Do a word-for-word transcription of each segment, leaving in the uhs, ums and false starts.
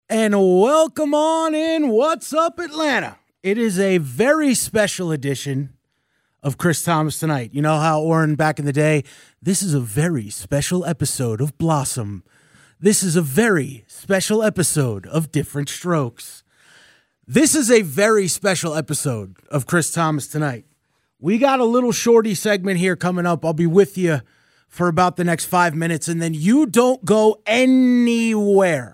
And welcome on in. What's up, Atlanta? It is a very special edition of Chris Thomas Tonight. You know how, Oren, back in the day, this is a very special episode of Blossom. This is a very special episode of Different Strokes. This is a very special episode of Chris Thomas Tonight. We got a little shorty segment here coming up. I'll be with you for about the next five minutes, and then you don't go anywhere.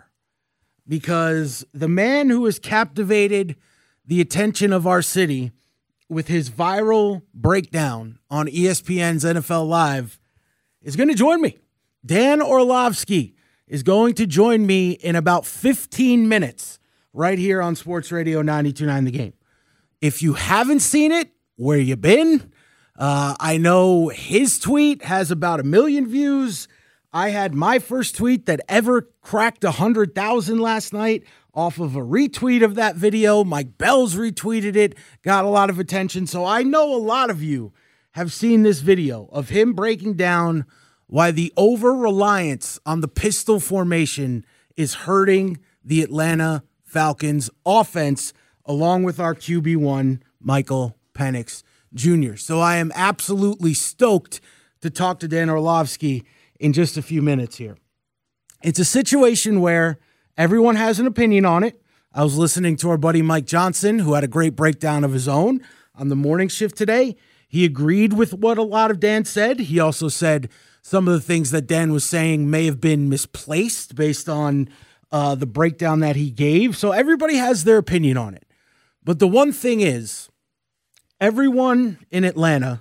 Because the man who has captivated the attention of our city with his viral breakdown on E S P N's N F L Live is going to join me. Dan Orlovsky is going to join me in about fifteen minutes right here on Sports Radio ninety-two point nine The Game. If you haven't seen it, where you been? Uh, I know his tweet has about a million views. I had my first tweet that ever cracked one hundred thousand last night off of a retweet of that video. Mike Bell's retweeted it, got a lot of attention. So I know a lot of you have seen this video of him breaking down why the over-reliance on the pistol formation is hurting the Atlanta Falcons offense, along with our Q B one, Michael Penix Junior So I am absolutely stoked to talk to Dan Orlovsky in just a few minutes here. It's a situation where everyone has an opinion on it. I was listening to our buddy Mike Johnson, who had a great breakdown of his own on the morning shift today. He agreed with what a lot of Dan said. He also said some of the things that Dan was saying may have been misplaced based on uh, the breakdown that he gave. So everybody has their opinion on it. But the one thing is, everyone in Atlanta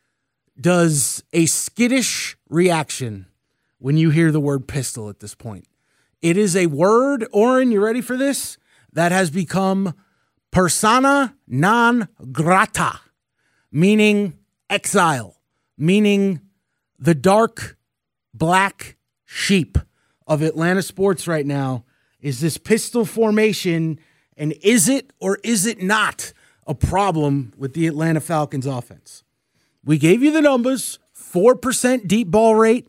does a skittish reaction when you hear the word pistol at this point. It is a word, Oren, you ready for this? That has become persona non grata, meaning exile, meaning the dark black sheep of Atlanta sports right now is this pistol formation. And is it or is it not a problem with the Atlanta Falcons offense? We gave you the numbers, four percent deep ball rate,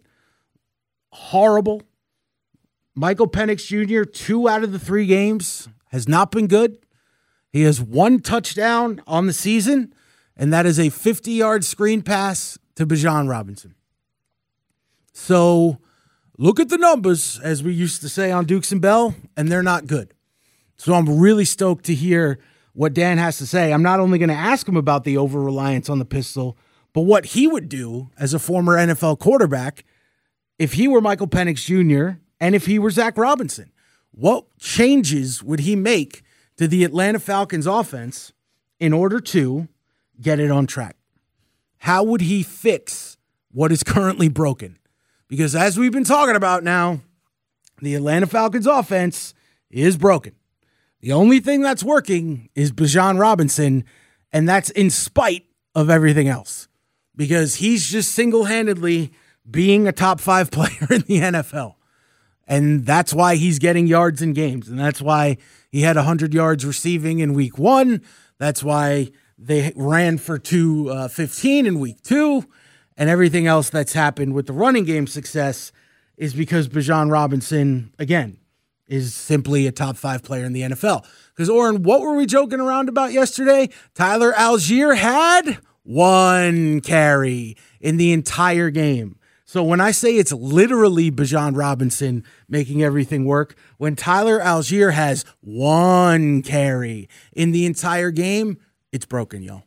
horrible. Michael Penix Junior, two out of the three games, has not been good. He has one touchdown on the season, and that is a fifty-yard screen pass to Bijan Robinson. So look at the numbers, as we used to say on Dukes and Bell, and they're not good. So I'm really stoked to hear what Dan has to say. I'm not only going to ask him about the over-reliance on the pistol, but what he would do as a former N F L quarterback if he were Michael Penix Junior and if he were Zach Robinson. What changes would he make to the Atlanta Falcons offense in order to get it on track? How would he fix what is currently broken? Because as we've been talking about now, the Atlanta Falcons offense is broken. The only thing that's working is Bijan Robinson, and that's in spite of everything else. Because he's just single-handedly being a top five player in the N F L. And that's why he's getting yards in games. And that's why he had one hundred yards receiving in week one. That's why they ran for two fifteen in week two. And everything else that's happened with the running game success is because Bijan Robinson, again, is simply a top five player in the N F L. Because, Oren, what were we joking around about yesterday? Tyler Algier had one carry in the entire game. So when I say it's literally Bijan Robinson making everything work, when Tyler Algier has one carry in the entire game, it's broken, y'all.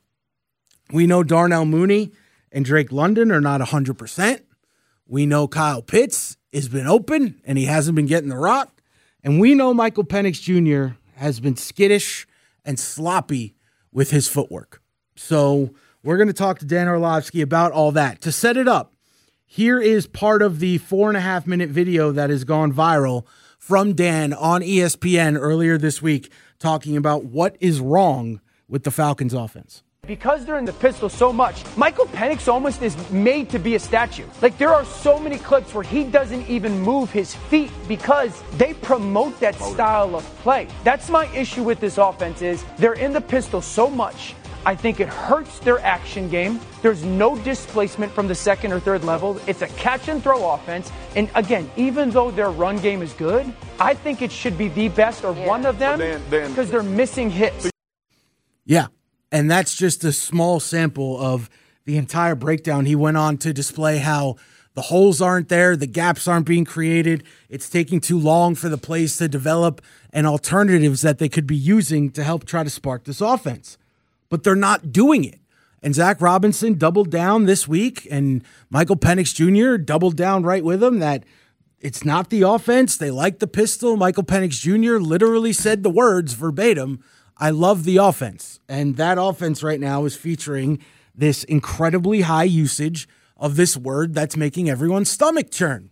We know Darnell Mooney and Drake London are not one hundred percent. We know Kyle Pitts has been open and he hasn't been getting the rock. And we know Michael Penix Junior has been skittish and sloppy with his footwork. So we're going to talk to Dan Orlovsky about all that. To set it up, here is part of the four and a half minute video that has gone viral from Dan on E S P N earlier this week, talking about what is wrong with the Falcons offense. Because they're in the pistol so much, Michael Penix almost is made to be a statue. Like, there are so many clips where he doesn't even move his feet because they promote that style of play. That's my issue with this offense is they're in the pistol so much. I think it hurts their action game. There's no displacement from the second or third level. It's a catch and throw offense. And again, even though their run game is good, I think it should be the best or yeah. one of them because they're missing hits. Yeah, and that's just a small sample of the entire breakdown. He went on to display how the holes aren't there, the gaps aren't being created, it's taking too long for the plays to develop, and alternatives that they could be using to help try to spark this offense. But they're not doing it. And Zach Robinson doubled down this week, and Michael Penix Junior doubled down right with him that it's not the offense. They like the pistol. Michael Penix Junior literally said the words verbatim, I love the offense. And that offense right now is featuring this incredibly high usage of this word that's making everyone's stomach churn.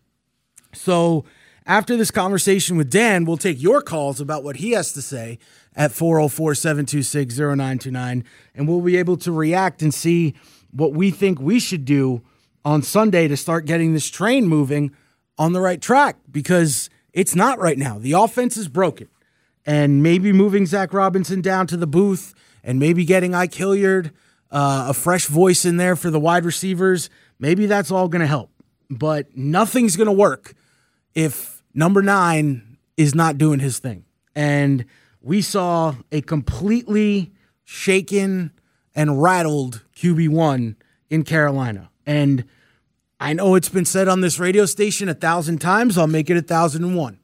So after this conversation with Dan, we'll take your calls about what he has to say at four oh four, seven two six, oh nine two nine, and we'll be able to react and see what we think we should do on Sunday to start getting this train moving on the right track, because it's not right now. The offense is broken, and maybe moving Zach Robinson down to the booth and maybe getting Ike Hilliard, uh, a fresh voice in there for the wide receivers, maybe that's all going to help. But nothing's going to work if number nine is not doing his thing. And we saw a completely shaken and rattled Q B one in Carolina. And I know it's been said on this radio station a thousand times. I'll make it a thousand and one.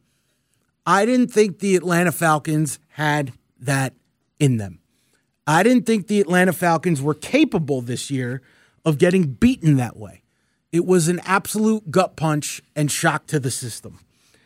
I didn't think the Atlanta Falcons had that in them. I didn't think the Atlanta Falcons were capable this year of getting beaten that way. It was an absolute gut punch and shock to the system.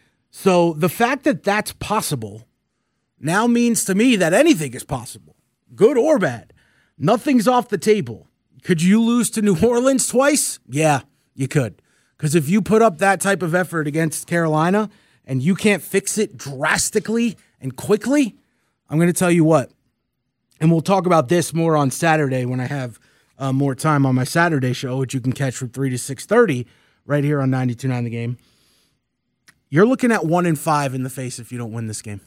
So the fact that that's possible now means to me that anything is possible, good or bad. Nothing's off the table. Could you lose to New Orleans twice? Yeah, you could. Because if you put up that type of effort against Carolina and you can't fix it drastically and quickly, I'm going to tell you what. And we'll talk about this more on Saturday when I have uh, more time on my Saturday show, which you can catch from three to six thirty right here on ninety-two point nine The Game. You're looking at one and five in the face if you don't win this game.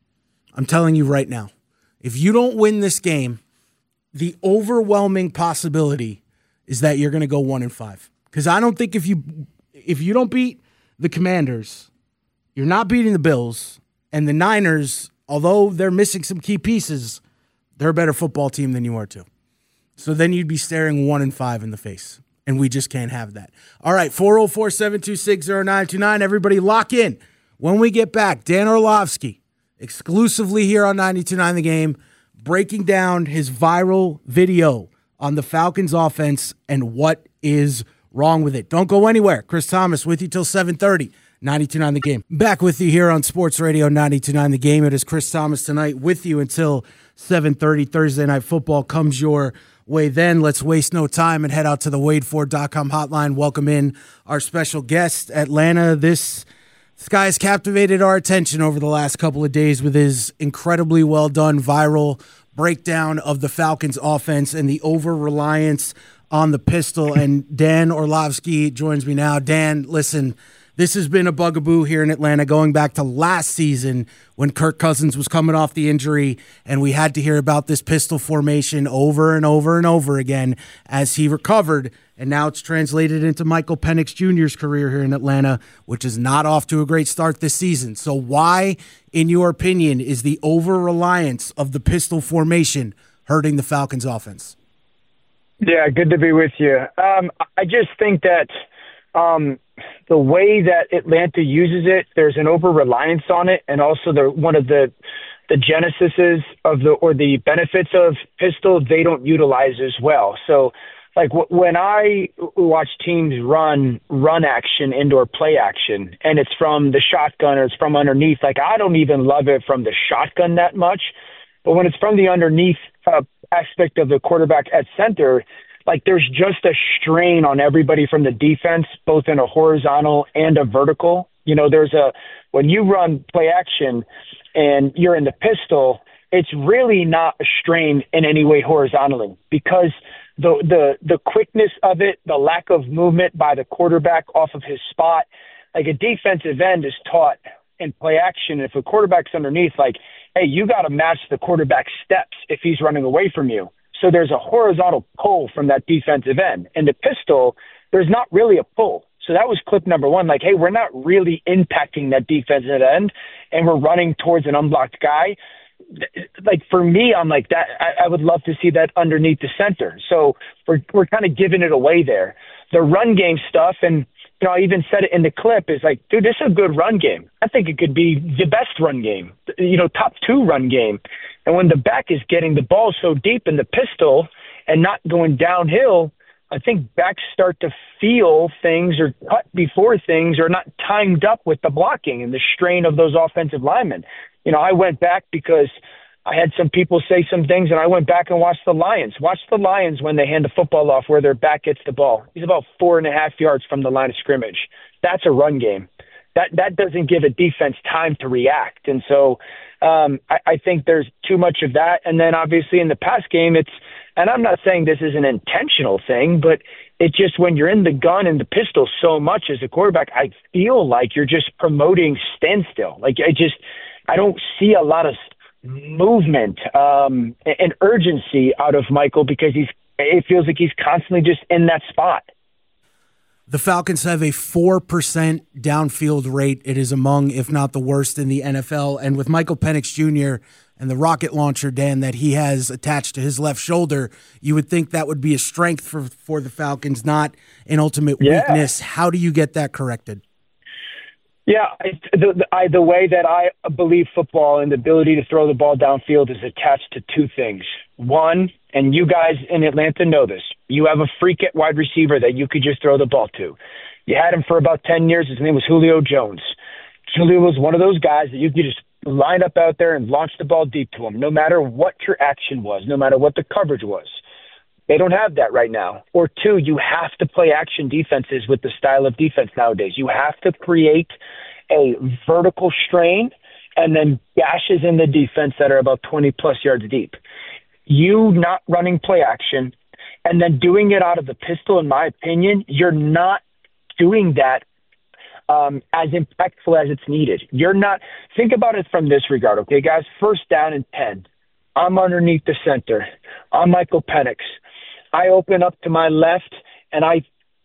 I'm telling you right now. If you don't win this game, the overwhelming possibility is that you're going to go one and five. Because I don't think if you if you don't beat the Commanders, you're not beating the Bills, and the Niners, although they're missing some key pieces, they're a better football team than you are too. So then you'd be staring one and five in the face, and we just can't have that. All right, four oh four, seven two six, oh nine two nine. Everybody lock in. When we get back, Dan Orlovsky, exclusively here on ninety-two point nine The Game, breaking down his viral video on the Falcons offense and what is wrong with it. Don't go anywhere. Chris Thomas with you till seven thirty. ninety-two point nine The Game. Back with you here on Sports Radio ninety-two point nine The Game. It is Chris Thomas tonight with you until seven thirty. Thursday Night Football comes your way then. Let's waste no time and head out to the Wade Ford dot com hotline. Welcome in our special guest, Atlanta. This, this guy has captivated our attention over the last couple of days with his incredibly well done viral breakdown of the Falcons offense and the over-reliance on the pistol. And Dan Orlovsky joins me now. Dan, listen, this has been a bugaboo here in Atlanta going back to last season when Kirk Cousins was coming off the injury, and we had to hear about this pistol formation over and over and over again as he recovered. And now it's translated into Michael Penix Junior's career here in Atlanta, which is not off to a great start this season. So why, in your opinion, is the over-reliance of the pistol formation hurting the Falcons offense? Yeah, good to be with you. Um, I just think that um, the way that Atlanta uses it, there's an over-reliance on it, and also the one of the the genesises of the or the benefits of pistol they don't utilize as well. So, like w- when I watch teams run run action, indoor play action, and it's from the shotgun or it's from underneath, like I don't even love it from the shotgun that much, but when it's from the underneath uh, aspect of the quarterback at center, like there's just a strain on everybody from the defense, both in a horizontal and a vertical. You know, there's a, when you run play action and you're in the pistol, it's really not a strain in any way horizontally because the, the, the quickness of it, the lack of movement by the quarterback off of his spot, like a defensive end is taught in play action. If a quarterback's underneath, like, hey, you got to match the quarterback's steps if he's running away from you. So there's a horizontal pull from that defensive end. And the pistol, there's not really a pull. So that was clip number one. Like, hey, we're not really impacting that defensive end, and we're running towards an unblocked guy. Like, for me, I'm like, that. I, I would love to see that underneath the center. So we're we're kind of giving it away there. The run game stuff, and you know, I even said it in the clip, is like, dude, this is a good run game. I think it could be the best run game, you know, top two run game. And when the back is getting the ball so deep in the pistol and not going downhill, I think backs start to feel things or cut before things or not timed up with the blocking and the strain of those offensive linemen. You know, I went back because I had some people say some things, and I went back and watched the Lions. Watch the Lions when they hand the football off where their back gets the ball. He's about four and a half yards from the line of scrimmage. That's a run game. That that doesn't give a defense time to react. And so um, I, I think there's too much of that. And then obviously in the pass game, it's, and I'm not saying this is an intentional thing, but it just, when you're in the gun and the pistol so much as a quarterback, I feel like you're just promoting standstill. Like, I just, I don't see a lot of movement um, and urgency out of Michael, because he's, it feels like he's constantly just in that spot. The Falcons have a four percent downfield rate. It is among, if not the worst, in the N F L. And with Michael Penix Junior and the rocket launcher, Dan, that he has attached to his left shoulder, you would think that would be a strength for, for the Falcons, not an ultimate yeah. weakness. How do you get that corrected? Yeah, I, the, the, I, the way that I believe football and the ability to throw the ball downfield is attached to two things. One, and you guys in Atlanta know this, you have a freak at wide receiver that you could just throw the ball to. You had him for about ten years. His name was Julio Jones. Julio was one of those guys that you could just line up out there and launch the ball deep to him, no matter what your action was, no matter what the coverage was. They don't have that right now. Or two, you have to play action defenses with the style of defense nowadays. You have to create a vertical strain and then gashes in the defense that are about twenty plus yards deep. You not running play action and then doing it out of the pistol, in my opinion, you're not doing that um, as impactful as it's needed. You're not, think about it from this regard, okay, guys? First down and ten. I'm underneath the center. I'm Michael Penix. I open up to my left, and I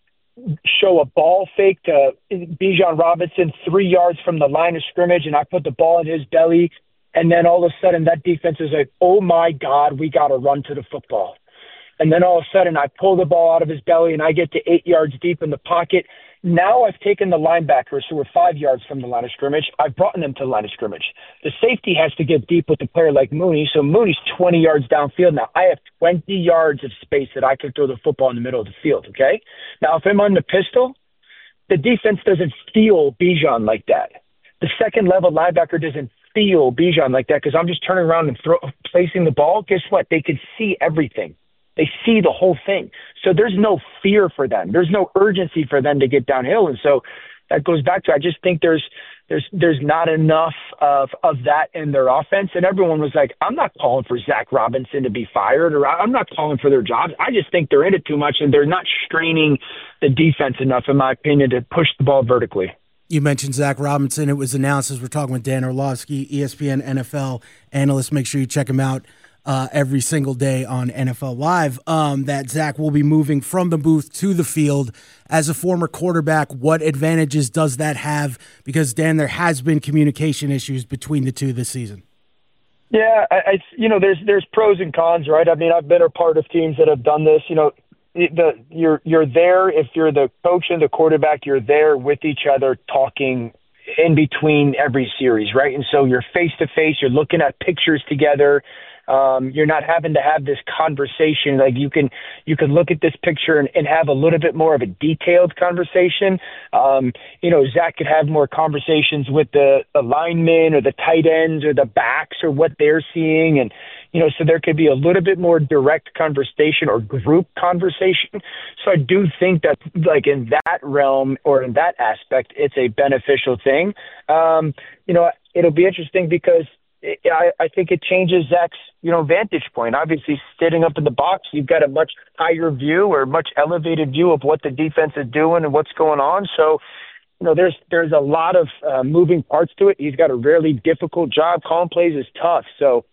show a ball fake to Bijan Robinson three yards from the line of scrimmage, and I put the ball in his belly, and then all of a sudden that defense is like, oh, my God, we got to run to the football. And then all of a sudden I pull the ball out of his belly, and I get to eight yards deep in the pocket. Now I've taken the linebackers who were five yards from the line of scrimmage. I've brought them to the line of scrimmage. The safety has to get deep with a player like Mooney, so Mooney's twenty yards downfield now. I have twenty yards of space that I could throw the football in the middle of the field, okay? Now, if I'm on the pistol, the defense doesn't feel Bijan like that. The second-level linebacker doesn't feel Bijan like that because I'm just turning around and throw, placing the ball. Guess what? They can see everything. They see the whole thing. So there's no fear for them. There's no urgency for them to get downhill. And so that goes back to, I just think there's there's there's not enough of, of that in their offense. And everyone was like, I'm not calling for Zach Robinson to be fired, or I'm not calling for their jobs. I just think they're in it too much, and they're not straining the defense enough, in my opinion, to push the ball vertically. You mentioned Zach Robinson. It was announced as we're talking with Dan Orlovsky, E S P N N F L analyst. Make sure you check him out Uh, every single day on N F L Live, um, that Zach will be moving from the booth to the field. As a former quarterback, what advantages does that have? Because, Dan, there has been communication issues between the two this season. Yeah, I, I you know, there's there's pros and cons, right? I mean, I've been a part of teams that have done this. You know, the you're you're there if you're the coach and the quarterback. You're there with each other, talking in between every series, right? And so you're face to face. You're looking at pictures together. Um, you're not having to have this conversation. Like you can, you can look at this picture and, and have a little bit more of a detailed conversation. Um, you know, Zach could have more conversations with the, the linemen or the tight ends or the backs or what they're seeing. And, you know, so there could be a little bit more direct conversation or group conversation. So I do think that, like, in that realm or in that aspect, it's a beneficial thing. Um, you know, it'll be interesting because I, I think it changes Zach's, you know, vantage point. Obviously, sitting up in the box, you've got a much higher view or much elevated view of what the defense is doing and what's going on. So, you know, there's there's a lot of uh, moving parts to it. He's got a really difficult job. Calling plays is tough. So,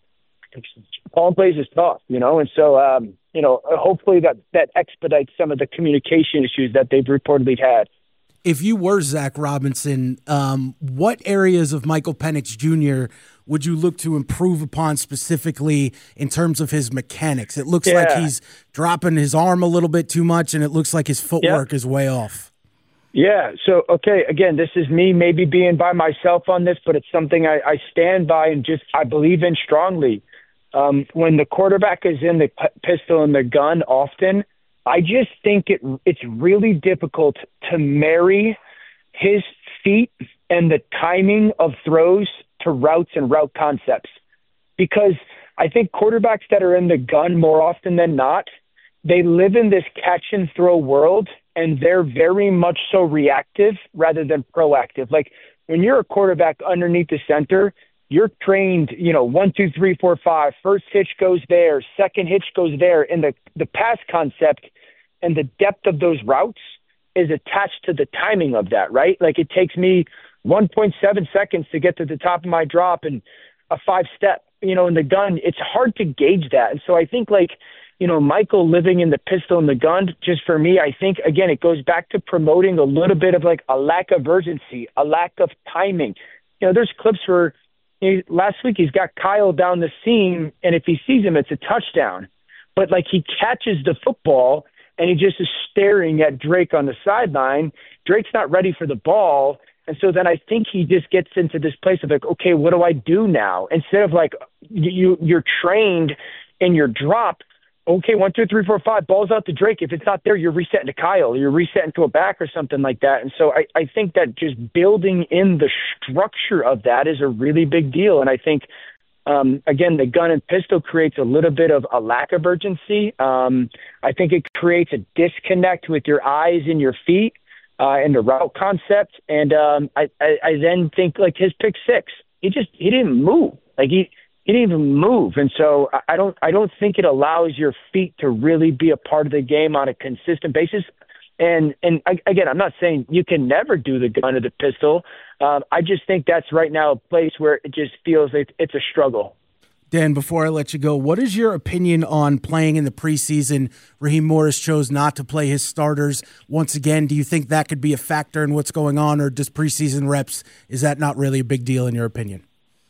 calling plays is tough, you know, and so, um, you know, hopefully that, that expedites some of the communication issues that they've reportedly had. If you were Zach Robinson, um, what areas of Michael Penix Junior would you look to improve upon specifically in terms of his mechanics? It looks yeah. like he's dropping his arm a little bit too much, and it looks like his footwork yep. is way off. Yeah. So, okay, again, this is me maybe being by myself on this, but it's something I, I stand by and just I believe in strongly. Um, when the quarterback is in the p- pistol and the gun often, I just think it it's really difficult to marry his feet and the timing of throws to routes and route concepts. Because I think quarterbacks that are in the gun more often than not, they live in this catch and throw world, and they're very much so reactive rather than proactive. Like when you're a quarterback underneath the center, you're trained, you know, one, two, three, four, five. First hitch goes there. Second hitch goes there. And the, the pass concept and the depth of those routes is attached to the timing of that, right? Like it takes me one point seven seconds to get to the top of my drop and a five step, you know, in the gun. It's hard to gauge that. And so I think like, you know, Michael living in the pistol and the gun, just for me, I think, again, it goes back to promoting a little bit of like a lack of urgency, a lack of timing. You know, there's clips where he, last week he's got Kyle down the seam, and if he sees him, it's a touchdown. But like he catches the football and he just is staring at Drake on the sideline. Drake's not ready for the ball. And so then I think he just gets into this place of like, okay, what do I do now? Instead of like you, you're trained in your drop. Okay, one, two, three, four, five, balls out to Drake. If it's not there, you're resetting to Kyle. You're resetting to a back or something like that. And so I, I think that just building in the structure of that is a really big deal. And I think, um, again, the gun and pistol creates a little bit of a lack of urgency. Um, I think it creates a disconnect with your eyes and your feet uh, and the route concept. And um, I, I, I then think, like, his pick six, he just he didn't move. Like, he – He didn't even move. And so I don't I don't think it allows your feet to really be a part of the game on a consistent basis. And, and again, I'm not saying you can never do the gun or the pistol. Um, I just think that's right now a place where it just feels like it's a struggle. Dan, before I let you go, what is your opinion on playing in the preseason? Raheem Morris chose not to play his starters once again. Do you think that could be a factor in what's going on, or does preseason reps, is that not really a big deal in your opinion?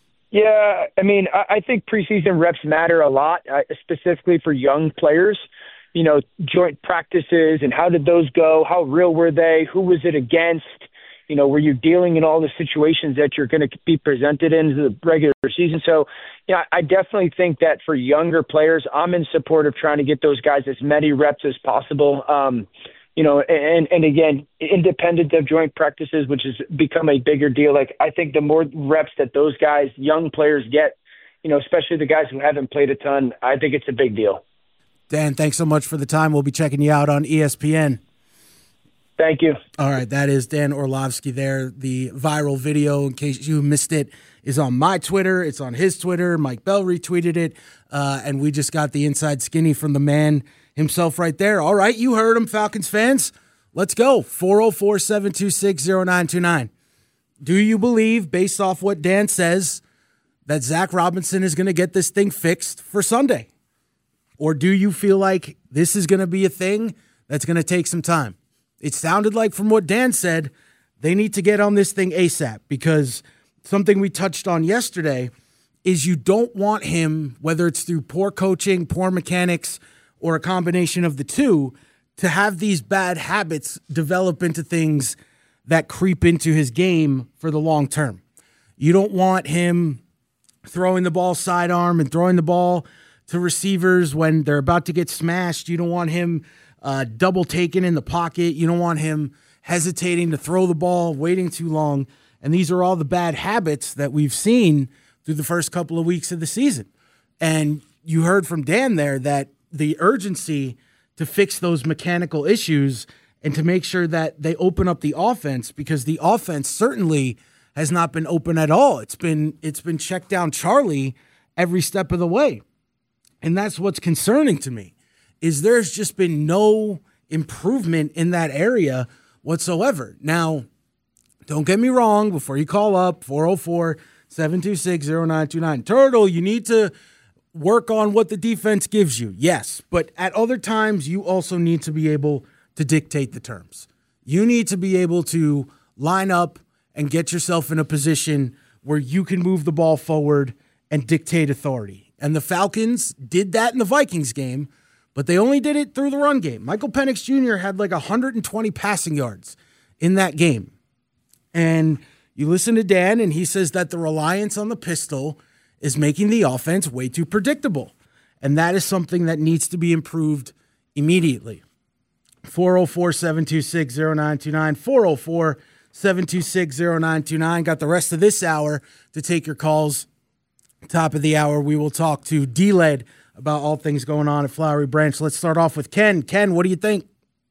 Yeah, I mean, I think preseason reps matter a lot, uh, specifically for young players. You know, joint practices and how did those go? How real were they? Who was it against? You know, were you dealing in all the situations that you're going to be presented in the regular season? So, yeah, I definitely think that for younger players, I'm in support of trying to get those guys as many reps as possible. Um, You know, and, and again, independent of joint practices, which has become a bigger deal. Like, I think the more reps that those guys, young players get, you know, especially the guys who haven't played a ton, I think it's a big deal. Dan, thanks so much for the time. We'll be checking you out on E S P N. Thank you. All right, that is Dan Orlovsky there. The viral video, in case you missed it, is on my Twitter. It's on his Twitter. Mike Bell retweeted it, uh, and we just got the inside skinny from the man himself right there. All right, you heard him, Falcons fans. Let's go. four oh four, seven two six, oh nine two nine. Do you believe, based off what Dan says, that Zach Robinson is going to get this thing fixed for Sunday? Or do you feel like this is going to be a thing that's going to take some time? It sounded like, from what Dan said, they need to get on this thing ASAP, because something we touched on yesterday is you don't want him, whether it's through poor coaching, poor mechanics, or a combination of the two, to have these bad habits develop into things that creep into his game for the long term. You don't want him throwing the ball sidearm and throwing the ball to receivers when they're about to get smashed. You don't want him uh, double taking in the pocket. You don't want him hesitating to throw the ball, waiting too long. And these are all the bad habits that we've seen through the first couple of weeks of the season. And you heard from Dan there that the urgency to fix those mechanical issues and to make sure that they open up the offense, because the offense certainly has not been open at all. It's been it's been checked down Charlie every step of the way. And that's what's concerning to me, is there's just been no improvement in that area whatsoever. Now, don't get me wrong, before you call up, four oh four, seven two six, oh nine two nine. Turtle, you need to work on what the defense gives you, yes. But at other times, you also need to be able to dictate the terms. You need to be able to line up and get yourself in a position where you can move the ball forward and dictate authority. And the Falcons did that in the Vikings game, but they only did it through the run game. Michael Penix Junior had like one hundred twenty passing yards in that game. And you listen to Dan, and he says that the reliance on the pistol is making the offense way too predictable. And that is something that needs to be improved immediately. four oh four, seven two six, oh nine two nine, four oh four, seven two six, oh nine two nine. Got the rest of this hour to take your calls. Top of the hour, we will talk to D-Led about all things going on at Flowery Branch. Let's start off with Ken. Ken, what do you think?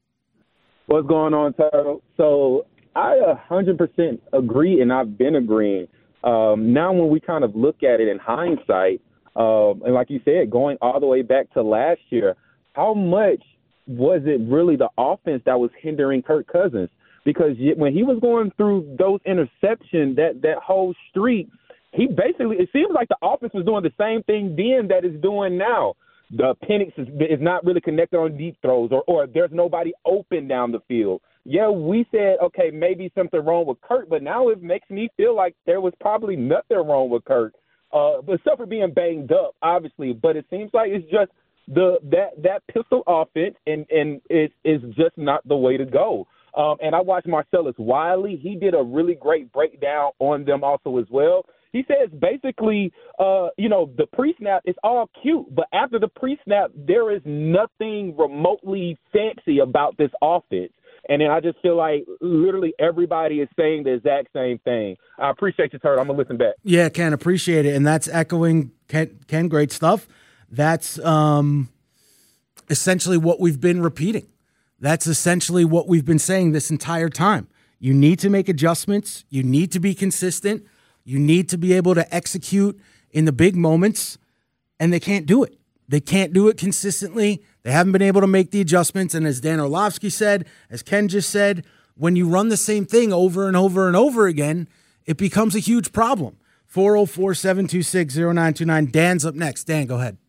What's going on, Turtle? So I one hundred percent agree, and I've been agreeing. Um, now when we kind of look at it in hindsight, um, and like you said, going all the way back to last year, how much was it really the offense that was hindering Kirk Cousins? Because when he was going through those interceptions, that, that whole streak, he basically, it seems like the offense was doing the same thing then that it's doing now. The Penix is, is not really connected on deep throws, or, or there's nobody open down the field. Yeah, we said, okay, maybe something wrong with Kirk, but now it makes me feel like there was probably nothing wrong with Kirk, uh, except for being banged up, obviously. But it seems like it's just the that that pistol offense, and and it is just not the way to go. Um, and I watched Marcellus Wiley. He did a really great breakdown on them also as well. He says basically, uh, you know, the pre-snap is all cute, but after the pre-snap, there is nothing remotely fancy about this offense. And then I just feel like literally everybody is saying the exact same thing. I appreciate you, Turtle. I'm going to listen back. Yeah, Ken, appreciate it. And that's echoing Ken, Ken great stuff. That's um, essentially what we've been repeating. That's essentially what we've been saying this entire time. You need to make adjustments. You need to be consistent. You need to be able to execute in the big moments, and they can't do it. They can't do it consistently. They haven't been able to make the adjustments. And as Dan Orlovsky said, as Ken just said, when you run the same thing over and over and over again, it becomes a huge problem. four oh four, seven two six, oh nine two nine. Dan's up next. Dan, go ahead.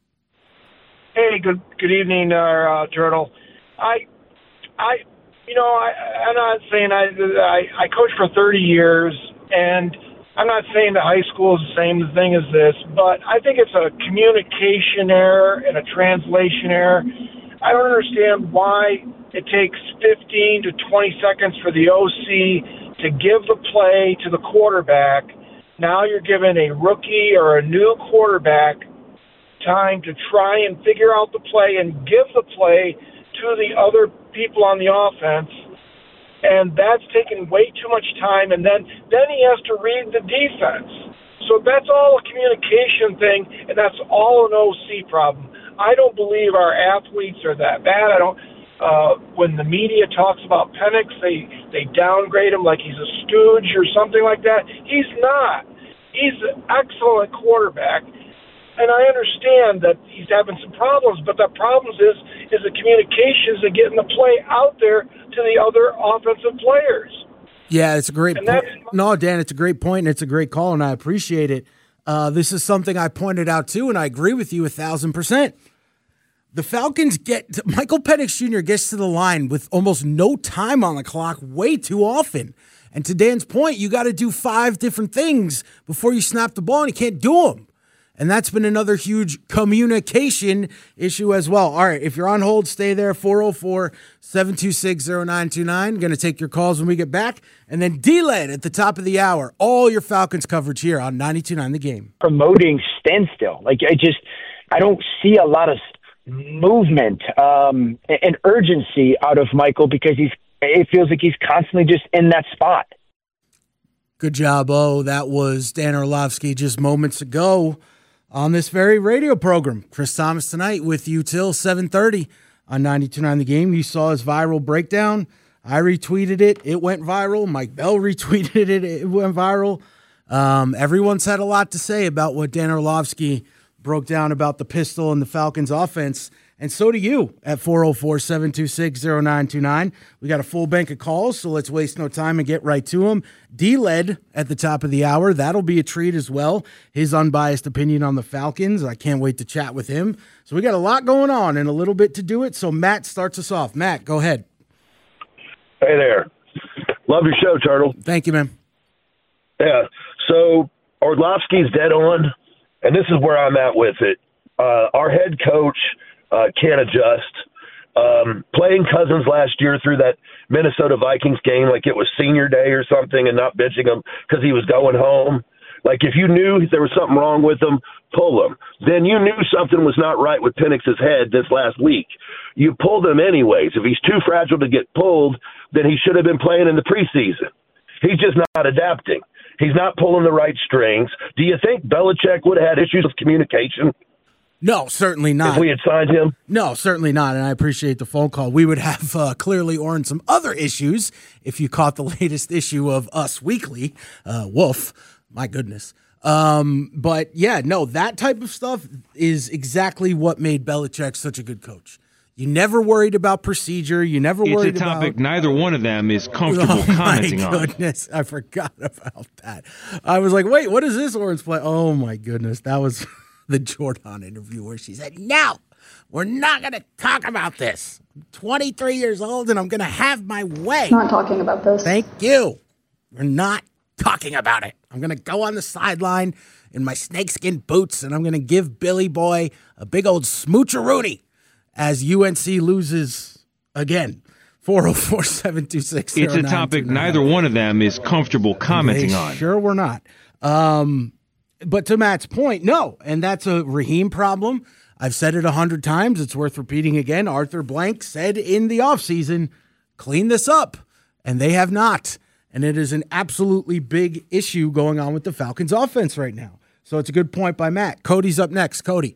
Hey, good good evening, uh, uh, Turtle. I, I, you know, I, I'm not saying I, I, I coached for thirty years, and I'm not saying that high school is the same thing as this, but I think it's a communication error and a translation error. I don't understand why it takes fifteen to twenty seconds for the O C to give the play to the quarterback. Now you're giving a rookie or a new quarterback time to try and figure out the play and give the play to the other people on the offense. And that's taking way too much time, and then, then he has to read the defense. So that's all a communication thing, and that's all an O C problem. I don't believe our athletes are that bad. I don't. Uh, when the media talks about Penix, they, they downgrade him like he's a stooge or something like that. He's not. He's an excellent quarterback. And I understand that he's having some problems, but the problems is is the communications and getting the play out there to the other offensive players. Yeah, it's a great point. No, Dan, it's a great point, and it's a great call, and I appreciate it. Uh, this is something I pointed out, too, and I agree with you a thousand percent. The Falcons get – Michael Penix Junior gets to the line with almost no time on the clock way too often. And to Dan's point, you got to do five different things before you snap the ball, and you can't do them. And that's been another huge communication issue as well. All right, if you're on hold, stay there. four oh four, seven two six, oh nine two nine. Going to take your calls when we get back. And then D-Led at the top of the hour. All your Falcons coverage here on ninety-two point nine The Game. Promoting standstill. Like, I just, I don't see a lot of movement um, and urgency out of Michael because he's, it feels like he's constantly just in that spot. Good job, oh. That was Dan Orlovsky just moments ago on this very radio program. Chris Thomas tonight with you till seven thirty on ninety-two point nine The Game. You saw his viral breakdown. I retweeted it. It went viral. Mike Bell retweeted it. It went viral. Um, everyone's had a lot to say about what Dan Orlovsky broke down about the pistol and the Falcons offense. And so do you at four oh four, seven two six, oh nine two nine. We got a full bank of calls, so let's waste no time and get right to them. D-Led at the top of the hour. That'll be a treat as well. His unbiased opinion on the Falcons. I can't wait to chat with him. So we got a lot going on and a little bit to do it. So Matt starts us off. Matt, go ahead. Hey there. Love your show, Turtle. Thank you, man. Yeah. So Orlovsky's dead on, and this is where I'm at with it. Uh, our head coach uh, can't adjust. Um, playing Cousins last year through that Minnesota Vikings game like it was senior day or something and not benching him because he was going home. Like, if you knew there was something wrong with him, pull him. Then you knew something was not right with Penix's head this last week. You pulled him anyways. If he's too fragile to get pulled, then he should have been playing in the preseason. He's just not adapting. He's not pulling the right strings. Do you think Belichick would have had issues with communication? No, certainly not. If we had signed him? No, certainly not, and I appreciate the phone call. We would have uh, clearly, Oren, some other issues if you caught the latest issue of Us Weekly. Uh, woof. My goodness. Um, but, yeah, no, that type of stuff is exactly what made Belichick such a good coach. You never worried about procedure. You never it's worried a topic about... neither one of them is comfortable oh commenting on. Oh, my goodness. On. I forgot about that. I was like, wait, what is this Orange play? Oh, my goodness. That was the Jordan interview where she said, no, we're not going to talk about this. I'm twenty-three years old, and I'm going to have my way. Not talking about this. Thank you. We're not talking about it. I'm going to go on the sideline in my snakeskin boots, and I'm going to give Billy Boy a big old smoocheroonie as U N C loses again. four oh four, seven two six, oh nine two nine. It's a topic neither one of them is comfortable commenting they on. Sure we're not. Um, but to Matt's point, no. And that's a Raheem problem. I've said it a hundred times. It's worth repeating again. Arthur Blank said in the offseason, clean this up. And they have not. And it is an absolutely big issue going on with the Falcons offense right now. So it's a good point by Matt. Cody's up next. Cody.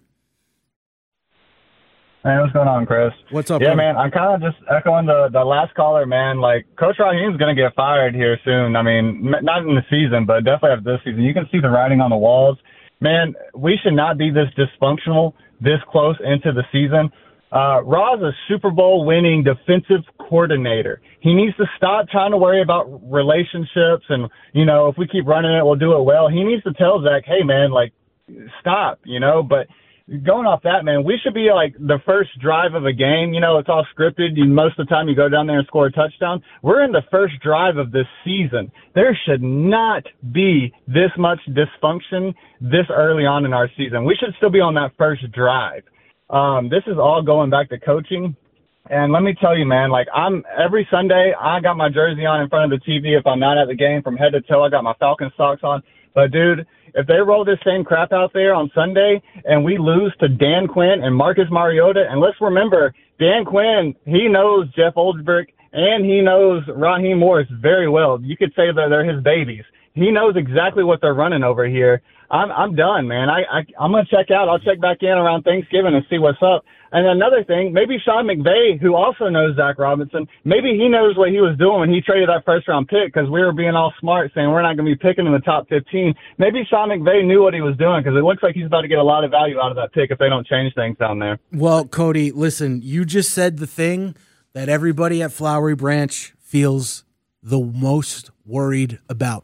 Hey, what's going on, Chris? What's up, Yeah, Cody? man, I'm kind of just echoing the, the last caller, man. Like, Coach Raheem's going to get fired here soon. I mean, m- not in the season, but definitely after this season. You can see the writing on the walls. Man, we should not be this dysfunctional this close into the season. Uh, Ra's a Super Bowl winning defensive coordinator. He needs to stop trying to worry about relationships and, you know, if we keep running it, we'll do it well. He needs to tell Zach, hey, man, like, stop, you know, but going off that, man, we should be like the first drive of a game. You know, it's all scripted. You, most of the time you go down there and score a touchdown. We're in the first drive of this season. There should not be this much dysfunction this early on in our season. We should still be on that first drive. Um, this is all going back to coaching. And let me tell you, man, like I'm every Sunday, I got my jersey on in front of the T V. If I'm not at the game from head to toe, I got my Falcons socks on. But dude, if they roll this same crap out there on Sunday and we lose to Dan Quinn and Marcus Mariota, and let's remember, Dan Quinn, he knows Jeff Oldenburg and he knows Raheem Morris very well. You could say that they're his babies. He knows exactly what they're running over here. I'm I'm done, man. I, I I'm gonna check out. I'll check back in around Thanksgiving and see what's up. And another thing, maybe Sean McVay, who also knows Zach Robinson, maybe he knows what he was doing when he traded that first round pick because we were being all smart saying we're not going to be picking in the top fifteen. Maybe Sean McVay knew what he was doing because it looks like he's about to get a lot of value out of that pick if they don't change things down there. Well, Cody, listen, you just said the thing that everybody at Flowery Branch feels the most worried about.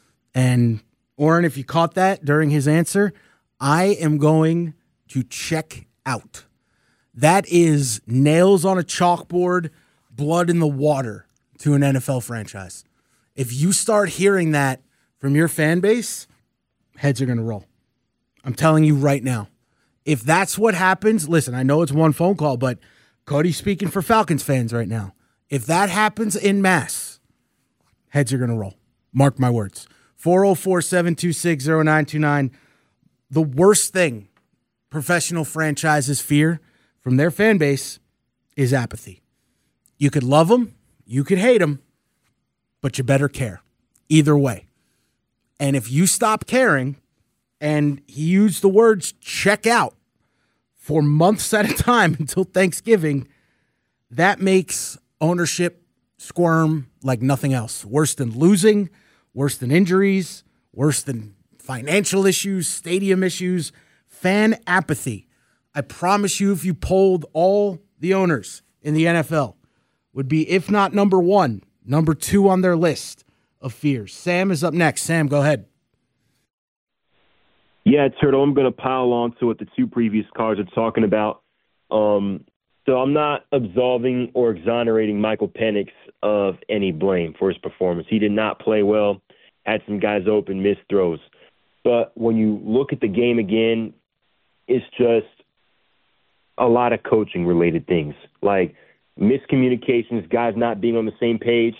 And Oren, if you caught that during his answer, I am going to check out. That is nails on a chalkboard, blood in the water to an N F L franchise. If you start hearing that from your fan base, heads are going to roll. I'm telling you right now. If that's what happens, listen, I know it's one phone call, but Cody's speaking for Falcons fans right now. If that happens in mass, heads are going to roll. Mark my words. four oh four, seven two six, oh nine two nine. The worst thing professional franchises fear from their fan base is apathy. You could love them, you could hate them, but you better care. Either way. And if you stop caring, and he used the words check out for months at a time until Thanksgiving, that makes ownership squirm like nothing else. Worse than losing, worse than injuries, worse than financial issues, stadium issues, fan apathy. I promise you, if you polled all the owners in the N F L, would be, if not number one, number two on their list of fears. Sam is up next. Sam, go ahead. Yeah, Turtle, I'm going to pile on to what the two previous callers are talking about. Um, so I'm not absolving or exonerating Michael Penix of any blame for his performance. He did not play well, had some guys open, missed throws. But when you look at the game again, it's just a lot of coaching-related things, like miscommunications, guys not being on the same page.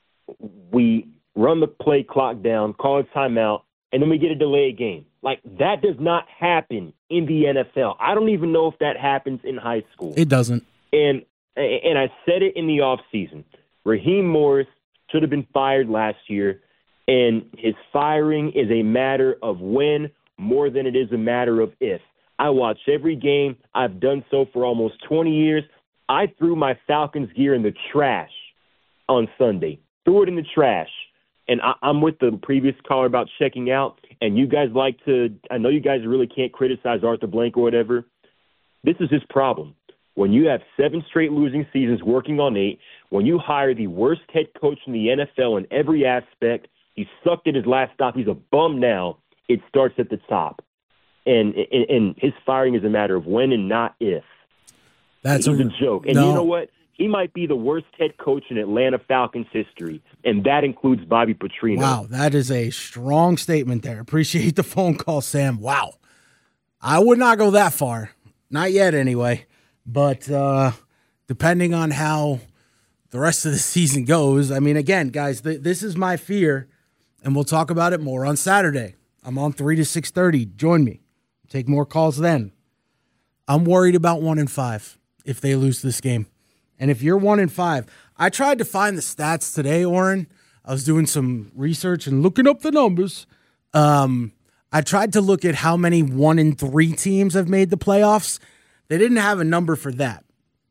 We run the play clock down, call a timeout, and then we get a delayed game. Like, that does not happen in the N F L. I don't even know if that happens in high school. It doesn't. And and I said it in the offseason. Raheem Morris should have been fired last year, and his firing is a matter of when more than it is a matter of if. I watch every game. I've done so for almost twenty years. I threw my Falcons gear in the trash on Sunday. Threw it in the trash. And I, I'm with the previous caller about checking out. And you guys like to – I know you guys really can't criticize Arthur Blank or whatever. This is his problem. When you have seven straight losing seasons working on eight, when you hire the worst head coach in the N F L in every aspect, he sucked at his last stop. He's a bum now. It starts at the top. And, and, and his firing is a matter of when and not if. That's He's a, a joke. And no. you know what? He might be the worst head coach in Atlanta Falcons history, and that includes Bobby Petrino. Wow, that is a strong statement there. Appreciate the phone call, Sam. Wow. I would not go that far. Not yet, anyway. But uh, depending on how the rest of the season goes, I mean, again, guys, th- this is my fear, and we'll talk about it more on Saturday. I'm on three to six thirty. Join me. Take more calls then. I'm worried about one and five if they lose this game. And if you're one and five, I tried to find the stats today, Oren. I was doing some research and looking up the numbers. Um, I tried to look at how many one and three teams have made the playoffs. They didn't have a number for that.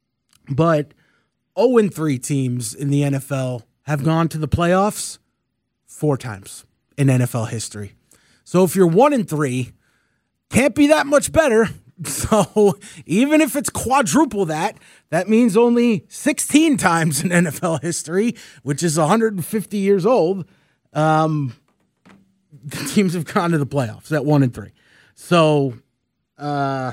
But oh and three teams in the N F L have gone to the playoffs four times in N F L history. So if you're one and three, can't be that much better. So even if it's quadruple that, that means only sixteen times in N F L history, which is one hundred fifty years old, um, the teams have gone to the playoffs at one and three. So, uh,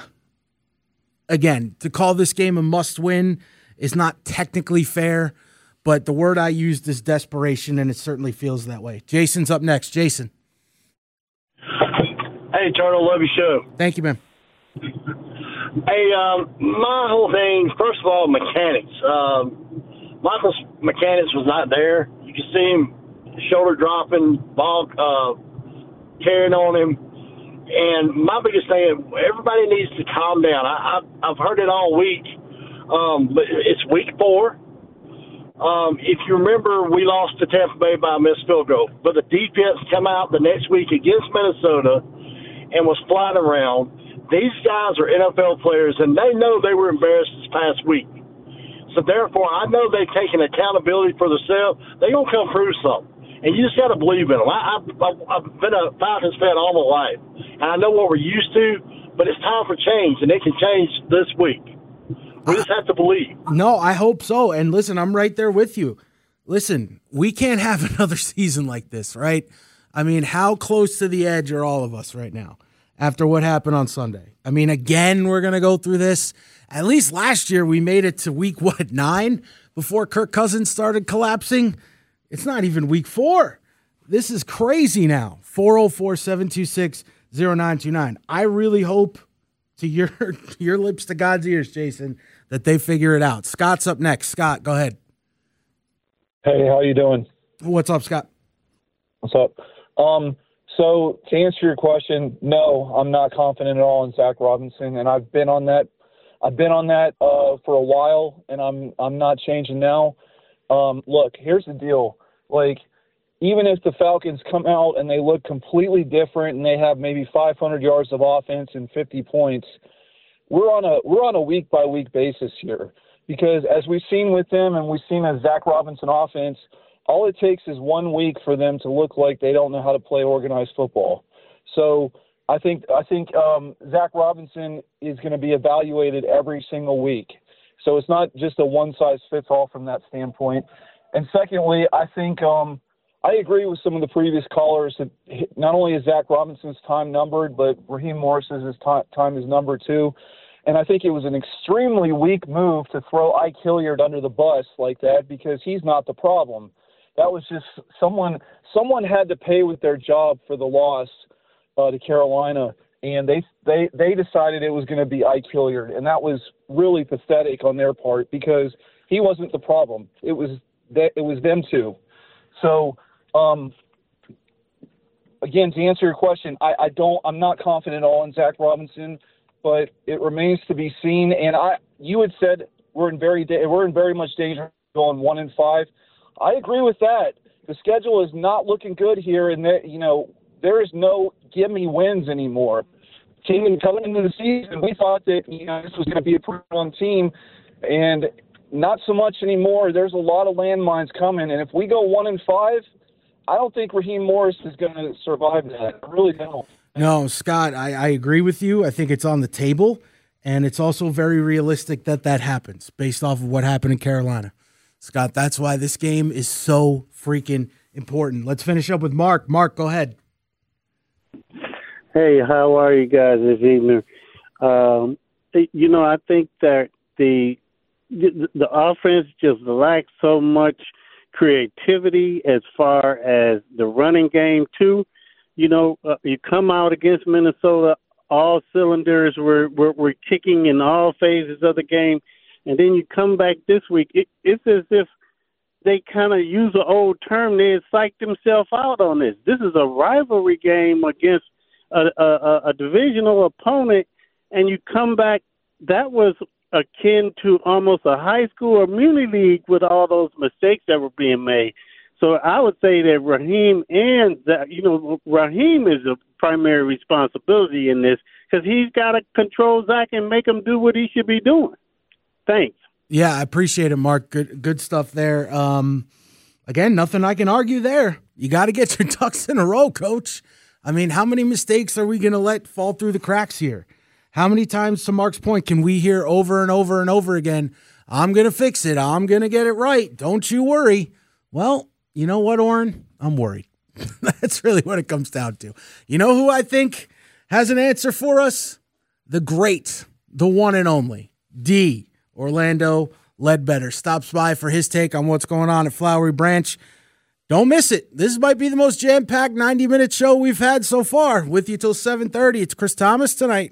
again, to call this game a must-win is not technically fair, but the word I used is desperation, and it certainly feels that way. Jason's up next. Jason. Hey, Turtle, love your show. Thank you, man. Hey, um, my whole thing, first of all, mechanics. Um, Michael's mechanics was not there. You can see him shoulder dropping, ball uh, carrying on him. And my biggest thing, everybody needs to calm down. I, I, I've heard it all week, um, but it's week four. Um, if you remember, we lost to Tampa Bay by a missed field goal. But the defense come out the next week against Minnesota and was flying around. These guys are N F L players, and they know they were embarrassed this past week. So, therefore, I know they've taken accountability for themselves. They're going to come prove something. And you just got to believe in them. I, I've, I've been a Falcons fan all my life, and I know what we're used to, but it's time for change, and it can change this week. We just have to believe. No, I hope so. And listen, I'm right there with you. Listen, we can't have another season like this, right? I mean, how close to the edge are all of us right now after what happened on Sunday? I mean, again, we're going to go through this. At least last year, we made it to week, what, nine before Kirk Cousins started collapsing? It's not even week four. This is crazy now. four oh four, seven two six, oh nine two nine. I really hope, to your, your lips to God's ears, Jason, that they figure it out. Scott's up next. Scott, go ahead. Hey, how you doing? What's up, Scott? What's up? Um, so to answer your question, no, I'm not confident at all in Zach Robinson, and I've been on that. I've been on that uh, for a while, and I'm I'm not changing now. Um, look, here's the deal. Like, even if the Falcons come out and they look completely different and they have maybe five hundred yards of offense and fifty points, we're on a we're on a week by week basis here, because as we've seen with them and we've seen a Zach Robinson offense, all it takes is one week for them to look like they don't know how to play organized football. So I think I think um, Zach Robinson is going to be evaluated every single week. So it's not just a one-size-fits-all from that standpoint. And secondly, I think um, I agree with some of the previous callers that not only is Zach Robinson's time numbered, but Raheem Morris's time is numbered too. And I think it was an extremely weak move to throw Ike Hilliard under the bus like that because he's not the problem. That was just someone someone had to pay with their job for the loss uh, to Carolina, and they they they decided it was going to be Ike Hilliard, and that was really pathetic on their part because he wasn't the problem. It was that it was them two. So um, again, to answer your question, I, I don't I'm not confident at all in Zach Robinson, but it remains to be seen. And I you had said we're in very da- we're in very much danger going one and five. I agree with that. The schedule is not looking good here, and that you know there is no gimme wins anymore. Coming coming into the season, we thought that you know this was going to be a pretty strong team, and not so much anymore. There's a lot of landmines coming, and if we go one and five, I don't think Raheem Morris is going to survive that. I really don't. No, Scott, I, I agree with you. I think it's on the table, and it's also very realistic that that happens based off of what happened in Carolina. Scott, that's why this game is so freaking important. Let's finish up with Mark. Mark, go ahead. Hey, how are you guys this evening? Um, you know, I think that the, the the offense just lacks so much creativity as far as the running game, too. You know, uh, you come out against Minnesota, all cylinders were, were, were kicking in all phases of the game. And then you come back this week, it, it's as if they kind of use an old term. They psyched themselves out on this. This is a rivalry game against a, a, a divisional opponent, and you come back. That was akin to almost a high school or muni league with all those mistakes that were being made. So I would say that Raheem and, that, you know, Raheem is a primary responsibility in this because he's got to control Zach and make him do what he should be doing. Thanks. Yeah, I appreciate it, Mark. Good good stuff there. Um, again, nothing I can argue there. You got to get your ducks in a row, Coach. I mean, how many mistakes are we going to let fall through the cracks here? How many times, to Mark's point, can we hear over and over and over again, I'm going to fix it, I'm going to get it right, don't you worry? Well, you know what, Oren? I'm worried. That's really what it comes down to. You know who I think has an answer for us? The great, the one and only, D. Orlando Ledbetter stops by for his take on what's going on at Flowery Branch. Don't miss it. This might be the most jam-packed ninety-minute show we've had so far. With you till seven thirty. It's Chris Thomas tonight.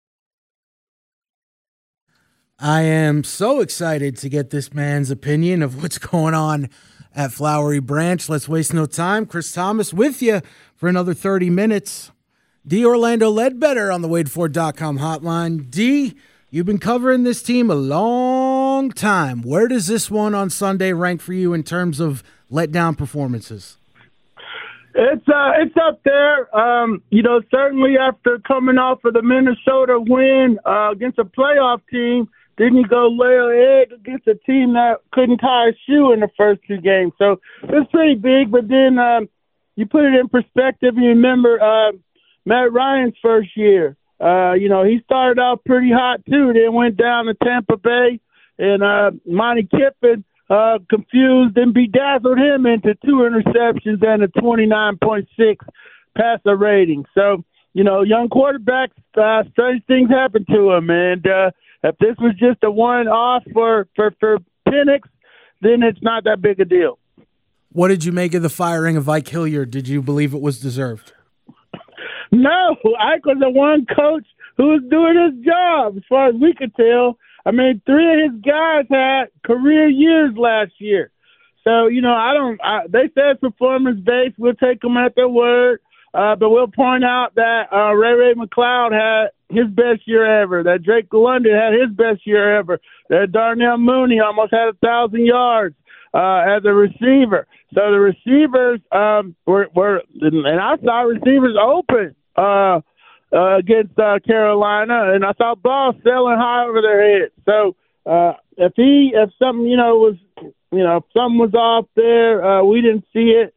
I am so excited to get this man's opinion of what's going on at Flowery Branch. Let's waste no time. Chris Thomas with you for another thirty minutes. D. Orlando Ledbetter on the Wade Ford dot com hotline. D., you've been covering this team a long time. Where does this one on Sunday rank for you in terms of letdown performances? It's uh, it's up there. Um, you know, certainly after coming off of the Minnesota win uh, against a playoff team, didn't you go lay an egg against a team that couldn't tie a shoe in the first two games? So it's pretty big. But then um, you put it in perspective. You remember uh, Matt Ryan's first year. Uh, you know, he started out pretty hot, too, then went down to Tampa Bay, and uh, Monty Kiffin uh, confused and bedazzled him into two interceptions and a twenty-nine point six passer rating. So, you know, young quarterbacks, uh, strange things happen to them, and uh, if this was just a one-off for, for, for Penix, then it's not that big a deal. What did you make of the firing of Ike Hilliard? Did you believe it was deserved? No, Ike was the one coach who was doing his job, as far as we could tell. I mean, three of his guys had career years last year. So, you know, I don't I, – they said performance-based. We'll take them at their word. Uh, but we'll point out that uh, Ray Ray McCloud had his best year ever, that Drake London had his best year ever, that Darnell Mooney almost had one thousand yards uh, as a receiver. So the receivers um, were, were – and I saw receivers open uh, uh, against uh, Carolina, and I saw balls sailing high over their heads. So uh, if he – if something, you know, was – you know, if something was off there, uh, we didn't see it.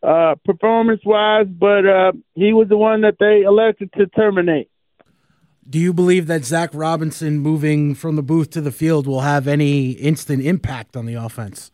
uh, performance-wise, but uh, he was the one that they elected to terminate. Do you believe that Zach Robinson moving from the booth to the field will have any instant impact on the offense?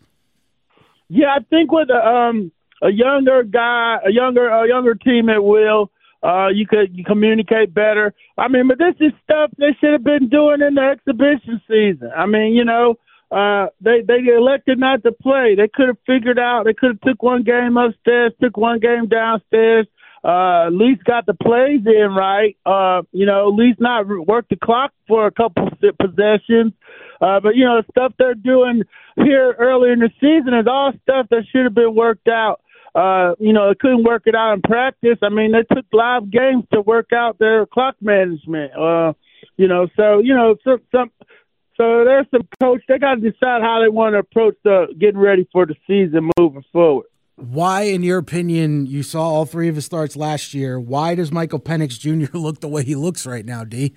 Yeah, I think with a, um, a younger guy, a younger a younger team, it will. Uh, you could you communicate better. I mean, but this is stuff they should have been doing in the exhibition season. I mean, you know, uh, they they elected not to play. They could have figured out. They could have took one game upstairs, took one game downstairs. Uh, at least got the plays in right. Uh, you know, at least not work the clock for a couple possessions. Uh, but you know, the stuff they're doing here early in the season is all stuff that should have been worked out. Uh, you know, they couldn't work it out in practice. I mean, they took live games to work out their clock management. Uh, you know, so, you know, some, some so there's some coach. They got to decide how they want to approach the getting ready for the season moving forward. Why, in your opinion, you saw all three of his starts last year, why does Michael Penix Junior look the way he looks right now, D?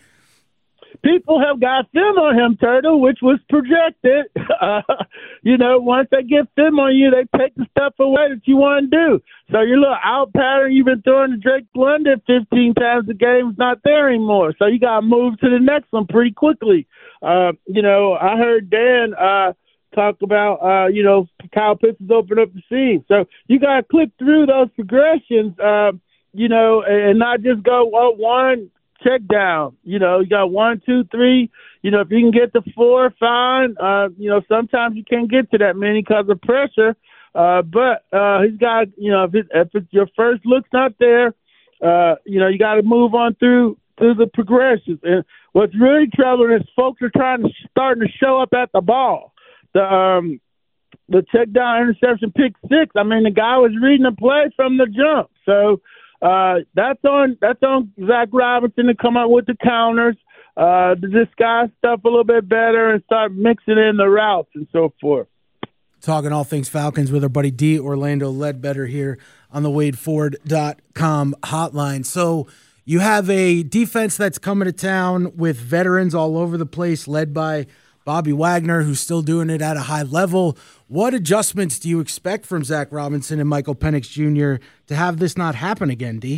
People have got film on him, Turtle, which was projected. Uh, you know, once they get film on you, they take the stuff away that you want to do. So your little out pattern you've been throwing to Drake London fifteen times a game is not there anymore. So you got to move to the next one pretty quickly. Uh, you know, I heard Dan uh, talk about, uh, you know, Kyle Pitts has opened up the seam. So you got to click through those progressions, uh, you know, and not just go, well, one, check down. You know, you got one, two, three. You know, if you can get to four, fine. Uh, you know, sometimes you can't get to that many because of pressure. Uh, but uh, he's got, you know, if, it, if it's your first look's not there, uh, you know, you got to move on through through the progressions. And what's really troubling is folks are trying to starting to show up at the ball. The um, the check down interception pick six. I mean, the guy was reading the play from the jump. So. Uh, that's on that's on Zach Robinson to come up with the counters, uh, to disguise stuff a little bit better and start mixing in the routes and so forth. Talking all things Falcons with our buddy D. Orlando Ledbetter here on the Wade Ford dot com hotline. So you have a defense that's coming to town with veterans all over the place, led by Bobby Wagner, who's still doing it at a high level. What adjustments do you expect from Zach Robinson and Michael Penix Junior to have this not happen again, D?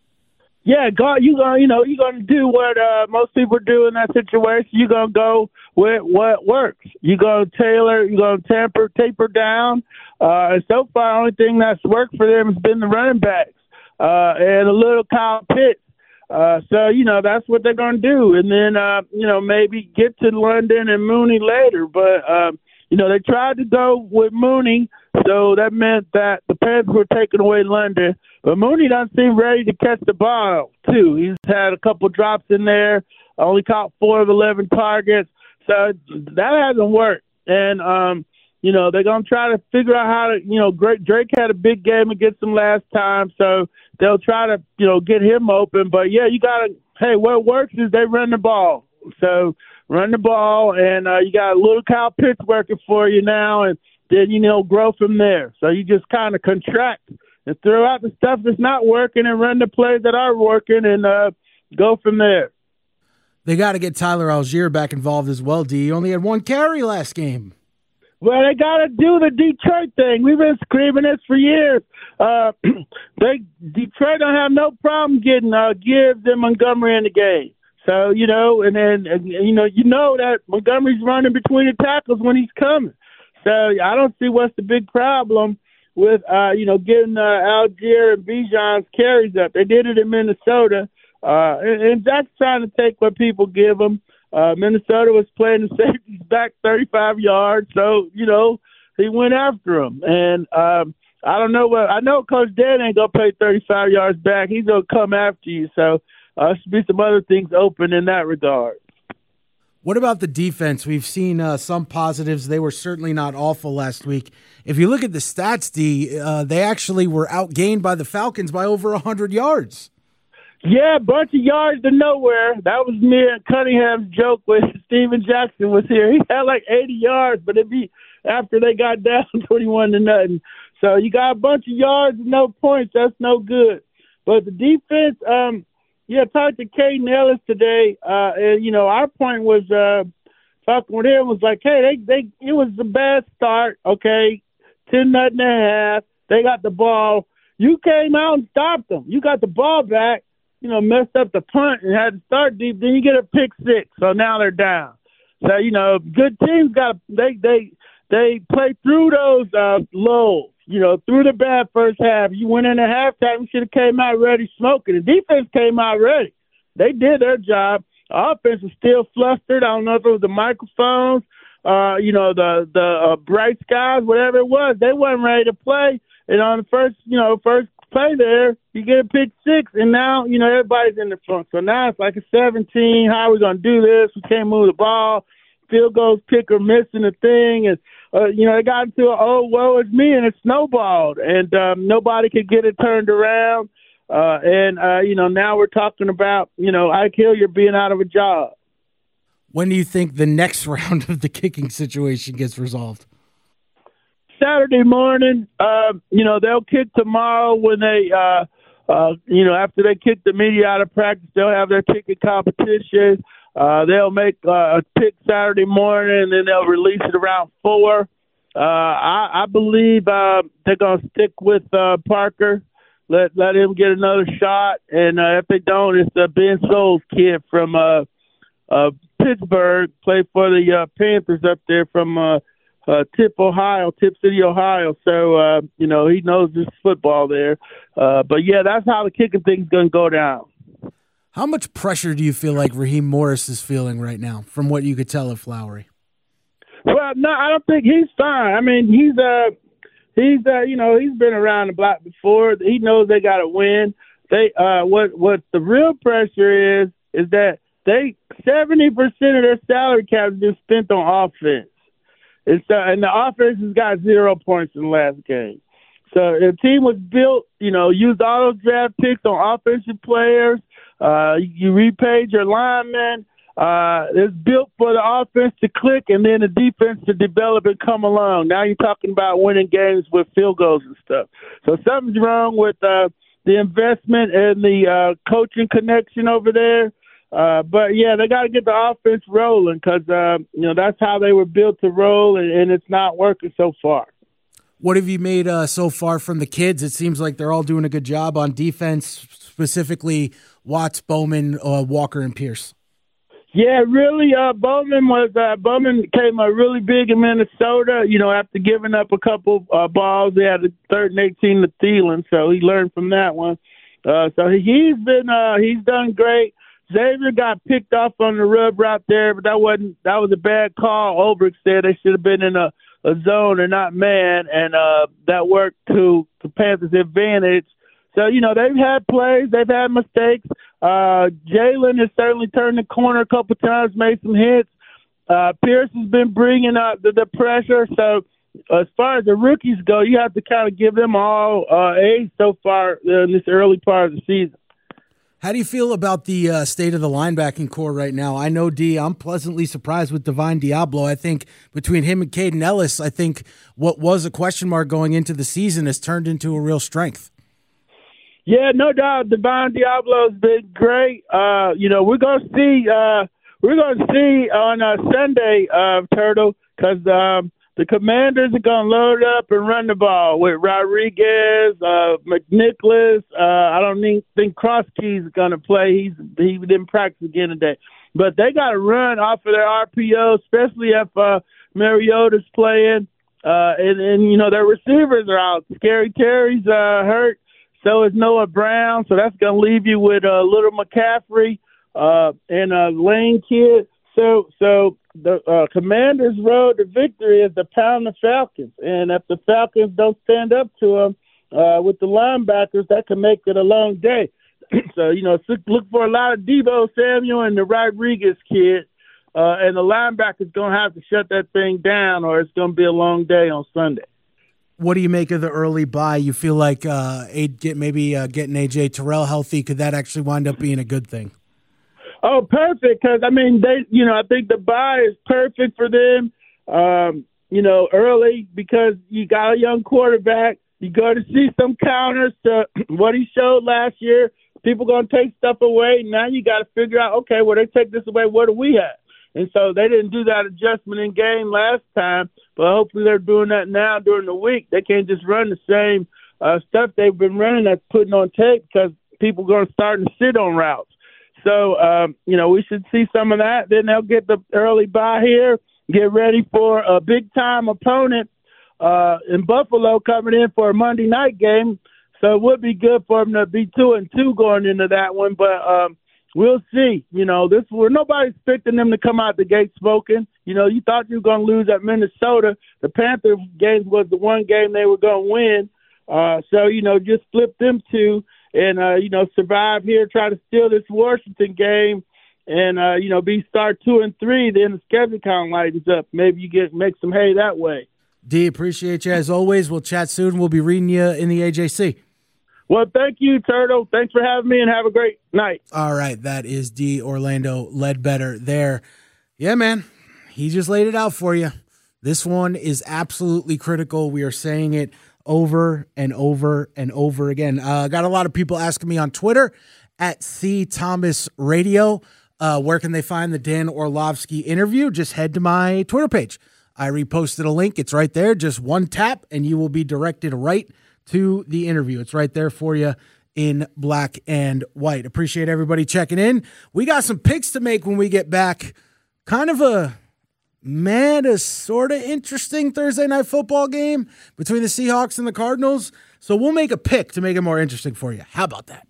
Yeah, God, you gonna, you know, you're gonna do what uh, most people do in that situation. You're gonna go with what works. You're gonna tailor. You're gonna tamper, taper down. Uh, and so far, the only thing that's worked for them has been the running backs uh, and a little Kyle Pitts. Uh, so, you know, that's what they're going to do. And then, uh, you know, maybe get to London and Mooney later. But, um, you know, they tried to go with Mooney, so that meant that the Panthers were taking away London. But Mooney doesn't seem ready to catch the ball, too. He's had a couple drops in there, only caught four of eleven targets. So that hasn't worked. And, um, you know, they're going to try to figure out how to, you know, Drake had a big game against them last time, so they'll try to, you know, get him open. But, yeah, you got to, hey, what works is they run the ball. So run the ball, and uh, you got a little Kyle Pitts working for you now, and then, you know, grow from there. So you just kind of contract and throw out the stuff that's not working and run the plays that are working and uh, go from there. They got to get Tyler Algier back involved as well, D. He only had one carry last game. Well, they got to do the Detroit thing. We've been screaming this for years. Uh, they Detroit don't have no problem getting uh, Gibbs and Montgomery in the game. So, you know, and then, and, you know, you know that Montgomery's running between the tackles when he's coming. So I don't see what's the big problem with, uh, you know, getting uh, Algier and Bijan's carries up. They did it in Minnesota. Uh, and, and Zach's trying to take what people give him. Uh, Minnesota was playing the safeties back thirty-five yards, so, you know, he went after him. And um, I don't know what – I know Coach Dan ain't going to play thirty-five yards back. He's going to come after you. So uh, there should be some other things open in that regard. What about the defense? We've seen uh, some positives. They were certainly not awful last week. If you look at the stats, D, uh, they actually were outgained by the Falcons by over one hundred yards. Yeah, a bunch of yards to nowhere. That was me and Cunningham's joke when Steven Jackson was here. He had like eighty yards, but it'd be after they got down twenty-one to nothing. So you got a bunch of yards and no points. That's no good. But the defense, um, yeah, talked to Caden Ellis today, uh, and you know our point was uh, talking with him was like, hey, they they it was a bad start. Okay, ten nothing and a half. They got the ball. You came out and stopped them. You got the ball back, you know, messed up the punt and had to start deep. Then you get a pick six, so now they're down. So, you know, good teams got they they they play through those uh, lows. You know, through the bad first half. You went in at halftime, you should have came out ready smoking. The defense came out ready. They did their job. Offense was still flustered. I don't know if it was the microphones, uh, you know, the the uh, bright skies, whatever it was. They wasn't ready to play. And on the first, you know, first play there, you get a pick six, and now, you know, everybody's in the front. So now it's like a seventeen. How are we going to do this? We can't move the ball. Field goals kicker missing the thing. And, uh, you know, it got into a, oh, woe is me, and it snowballed. And um, nobody could get it turned around. Uh, and, uh, you know, now we're talking about, you know, Ike Hilliard being out of a job. When do you think the next round of the kicking situation gets resolved? Saturday morning. Uh, you know, they'll kick tomorrow when they, uh, uh, you know, after they kick the media out of practice, they'll have their kicking competition. Uh, they'll make uh, a pick Saturday morning, and then they'll release it around four. Uh, I, I believe uh, they're going to stick with uh, Parker. Let let him get another shot, and uh, if they don't, it's uh, Ben Souls kid from uh, uh, Pittsburgh, played for the uh, Panthers up there from uh, uh, Tip, Ohio, Tip City, Ohio. So uh, you know he knows this football there. Uh, but yeah, that's how the kicking thing's going to go down. How much pressure do you feel like Raheem Morris is feeling right now, from what you could tell of Flowery? Well, no, I don't think he's fine. I mean, he's uh He's, uh, you know, he's been around the block before. He knows they got to win. They, uh, what, what the real pressure is, is that they seventy percent of their salary cap has been spent on offense, and so, and the offense has got zero points in the last game. So the team was built, you know, used all those draft picks on offensive players. Uh, you repaid your linemen. Uh, it's built for the offense to click and then the defense to develop and come along. Now you're talking about winning games with field goals and stuff. So something's wrong with uh, the investment and the uh, coaching connection over there. Uh, but, yeah, they got to get the offense rolling because, uh, you know, that's how they were built to roll, and, and it's not working so far. What have you made uh, so far from the kids? It seems like they're all doing a good job on defense, specifically Watts, Bowman, uh, Walker, and Pierce. Yeah, really. Uh, Bowman was uh, Bowman came uh, really big in Minnesota. You know, after giving up a couple uh, balls, they had a third and eighteen to Thielen, so he learned from that one. Uh, so he's been uh, he's done great. Xavier got picked off on the rub route there, but that wasn't that was a bad call. Olbrich said they should have been in a, a zone and not man, and uh, that worked to the Panthers' advantage. So, you know, they've had plays, they've had mistakes. Uh, Jalen has certainly turned the corner a couple times, made some hits. Uh, Pierce has been bringing up the, the pressure. So, as far as the rookies go, you have to kind of give them all uh, A's so far in this early part of the season. How do you feel about the uh, state of the linebacking core right now? I know, D, I'm pleasantly surprised with Divine Diablo. I think between him and Caden Ellis, I think what was a question mark going into the season has turned into a real strength. Yeah, no doubt. Divine Diablo's been great. Uh, you know, we're gonna see. Uh, we're gonna see on uh, Sunday, uh, Turtle, because um, the Commanders are gonna load up and run the ball with Rodriguez, uh, McNicholas. Uh, I don't think, think Crosskey's gonna play. He's he didn't practice again today, but they got to run off of their R P O, especially if uh, Mariota's playing. Uh, and, and you know their receivers are out. Scary Terry's uh, hurt. So is Noah Brown, so that's going to leave you with uh, Little McCaffrey uh, and a uh, Lane Kid. So, so the uh, Commanders' road to victory is to pound the Falcons, and if the Falcons don't stand up to them uh, with the linebackers, that can make it a long day. So, you know, look for a lot of Deebo Samuel and the Rodriguez kid, uh, and the linebackers going to have to shut that thing down, or it's going to be a long day on Sunday. What do you make of the early bye? You feel like uh, get maybe uh, getting A J Terrell healthy, could that actually wind up being a good thing? Oh, perfect. Because I mean, they, you know, I think the bye is perfect for them. Um, you know, early because you got a young quarterback. You go to see some counters to what he showed last year. People going to take stuff away. Now you got to figure out, okay, well, they take this away. What do we have? And so they didn't do that adjustment in game last time, but hopefully they're doing that now during the week. They can't just run the same uh, stuff they've been running that's putting on tape because people are going to start to sit on routes. So, um, you know, we should see some of that. Then they'll get the early bye here, get ready for a big-time opponent uh, in Buffalo coming in for a Monday night game. So it would be good for them to be two and two going into that one. But um, we'll see. You know, this we're nobody's expecting them to come out the gate smoking. You know, you thought you were going to lose at Minnesota. The Panthers game was the one game they were going to win. Uh, so, you know, just flip them two. And, uh, you know, survive here, try to steal this Washington game and, uh, you know, be start two and three. Then the schedule kind of lightens up. Maybe you get make some hay that way. D, appreciate you as always. We'll chat soon. We'll be reading you in the A J C. Well, thank you, Turtle. Thanks for having me and have a great night. All right. That is D. Orlando Ledbetter there. Yeah, man. He just laid it out for you. This one is absolutely critical. We are saying it over and over and over again. Uh, got a lot of people asking me on Twitter at C Thomas Radio. Uh, where can they find the Dan Orlovsky interview? Just head to my Twitter page. I reposted a link. It's right there. Just one tap and you will be directed right to the interview. It's right there for you in black and white. Appreciate everybody checking in. We got some picks to make when we get back. Kind of a Man, a sort of interesting Thursday night football game between the Seahawks and the Cardinals. So we'll make a pick to make it more interesting for you. How about that?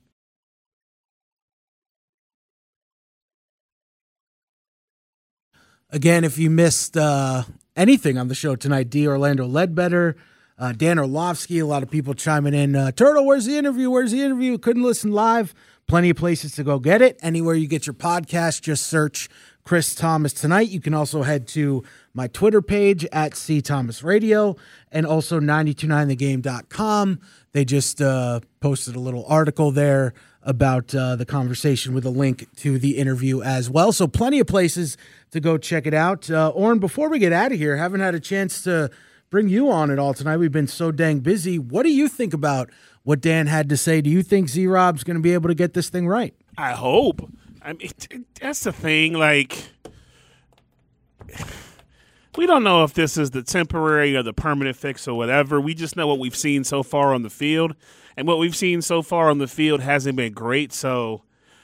Again, if you missed uh, anything on the show tonight, D. Orlando Ledbetter, uh, Dan Orlovsky, a lot of people chiming in. Uh, Turtle, where's the interview? Where's the interview? Couldn't listen live. Plenty of places to go get it. Anywhere you get your podcast, just search Chris Thomas Tonight. You can also head to my Twitter page at C Thomas Radio and also nine two nine the game dot com. They just uh, posted a little article there about uh, the conversation with a link to the interview as well. So plenty of places to go check it out. Uh, Oren, before we get out of here, haven't had a chance to bring you on at all tonight. We've been so dang busy. What do you think about what Dan had to say? Do you think Z-Rob's going to be able to get this thing right? I hope. I mean, that's the thing. Like, we don't know if this is the temporary or the permanent fix or whatever. We just know what we've seen so far on the field. And what we've seen so far on the field hasn't been great. So,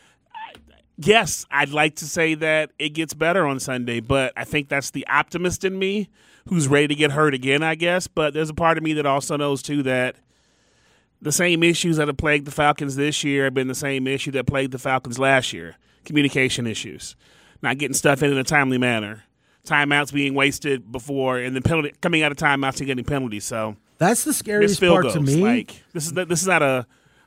yes, I'd like to say that it gets better on Sunday. But I think that's the optimist in me who's ready to get hurt again, I guess. But there's a part of me that also knows, too, that the same issues that have plagued the Falcons this year have been the same issue that plagued the Falcons last year. Communication issues, not getting stuff in in a timely manner, timeouts being wasted before, and then penalty coming out of timeouts and getting penalties. So that's the scariest part goals. to me. Like this is this is not a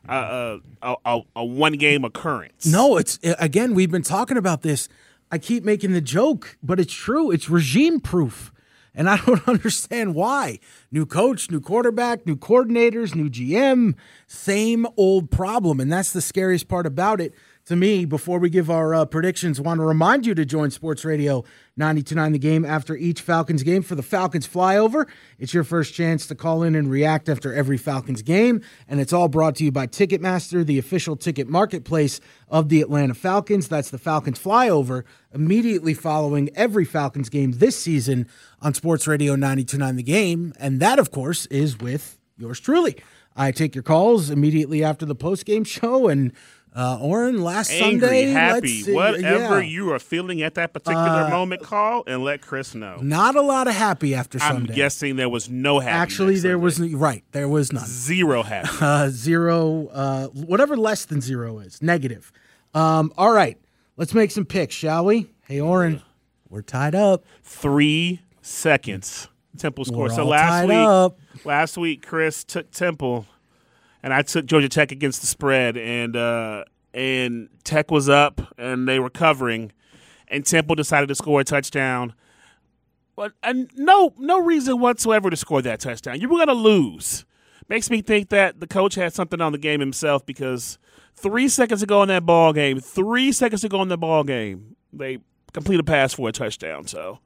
a a, a, a one game occurrence. No, it's again we've been talking about this. I keep making the joke, but it's true. It's regime proof. And I don't understand why. New coach, new quarterback, new coordinators, new G M, same old problem. And that's the scariest part about it to me. Before we give our uh, predictions, I want to remind you to join Sports Radio ninety-two point nine The Game after each Falcons game for the Falcons Flyover. It's your first chance to call in and react after every Falcons game. And it's all brought to you by Ticketmaster, the official ticket marketplace of the Atlanta Falcons. That's the Falcons Flyover immediately following every Falcons game this season on Sports Radio ninety-two point nine The Game. And that, of course, is with yours truly. I take your calls immediately after the postgame show. And uh, Oren, last Angry, Sunday, happy, let's see, whatever yeah. you are feeling at that particular Uh, moment, call and let Chris know. Not a lot of happy after I'm Sunday. guessing there was no happy. Actually, there was right. There was none. Zero happy. Uh, zero. Uh, whatever less than zero is negative. Um, all right, let's make some picks, shall we? Hey, Oren, we're tied up. Three seconds. Temple score. We're So all last tied week, up. last week, Chris took Temple, and I took Georgia Tech against the spread, and uh, and Tech was up, and they were covering, and Temple decided to score a touchdown. But and no, no reason whatsoever to score that touchdown. You were going to lose. Makes me think that the coach had something on the game himself because three seconds ago in that ball game, three seconds ago in the ball game, they complete a pass for a touchdown. So.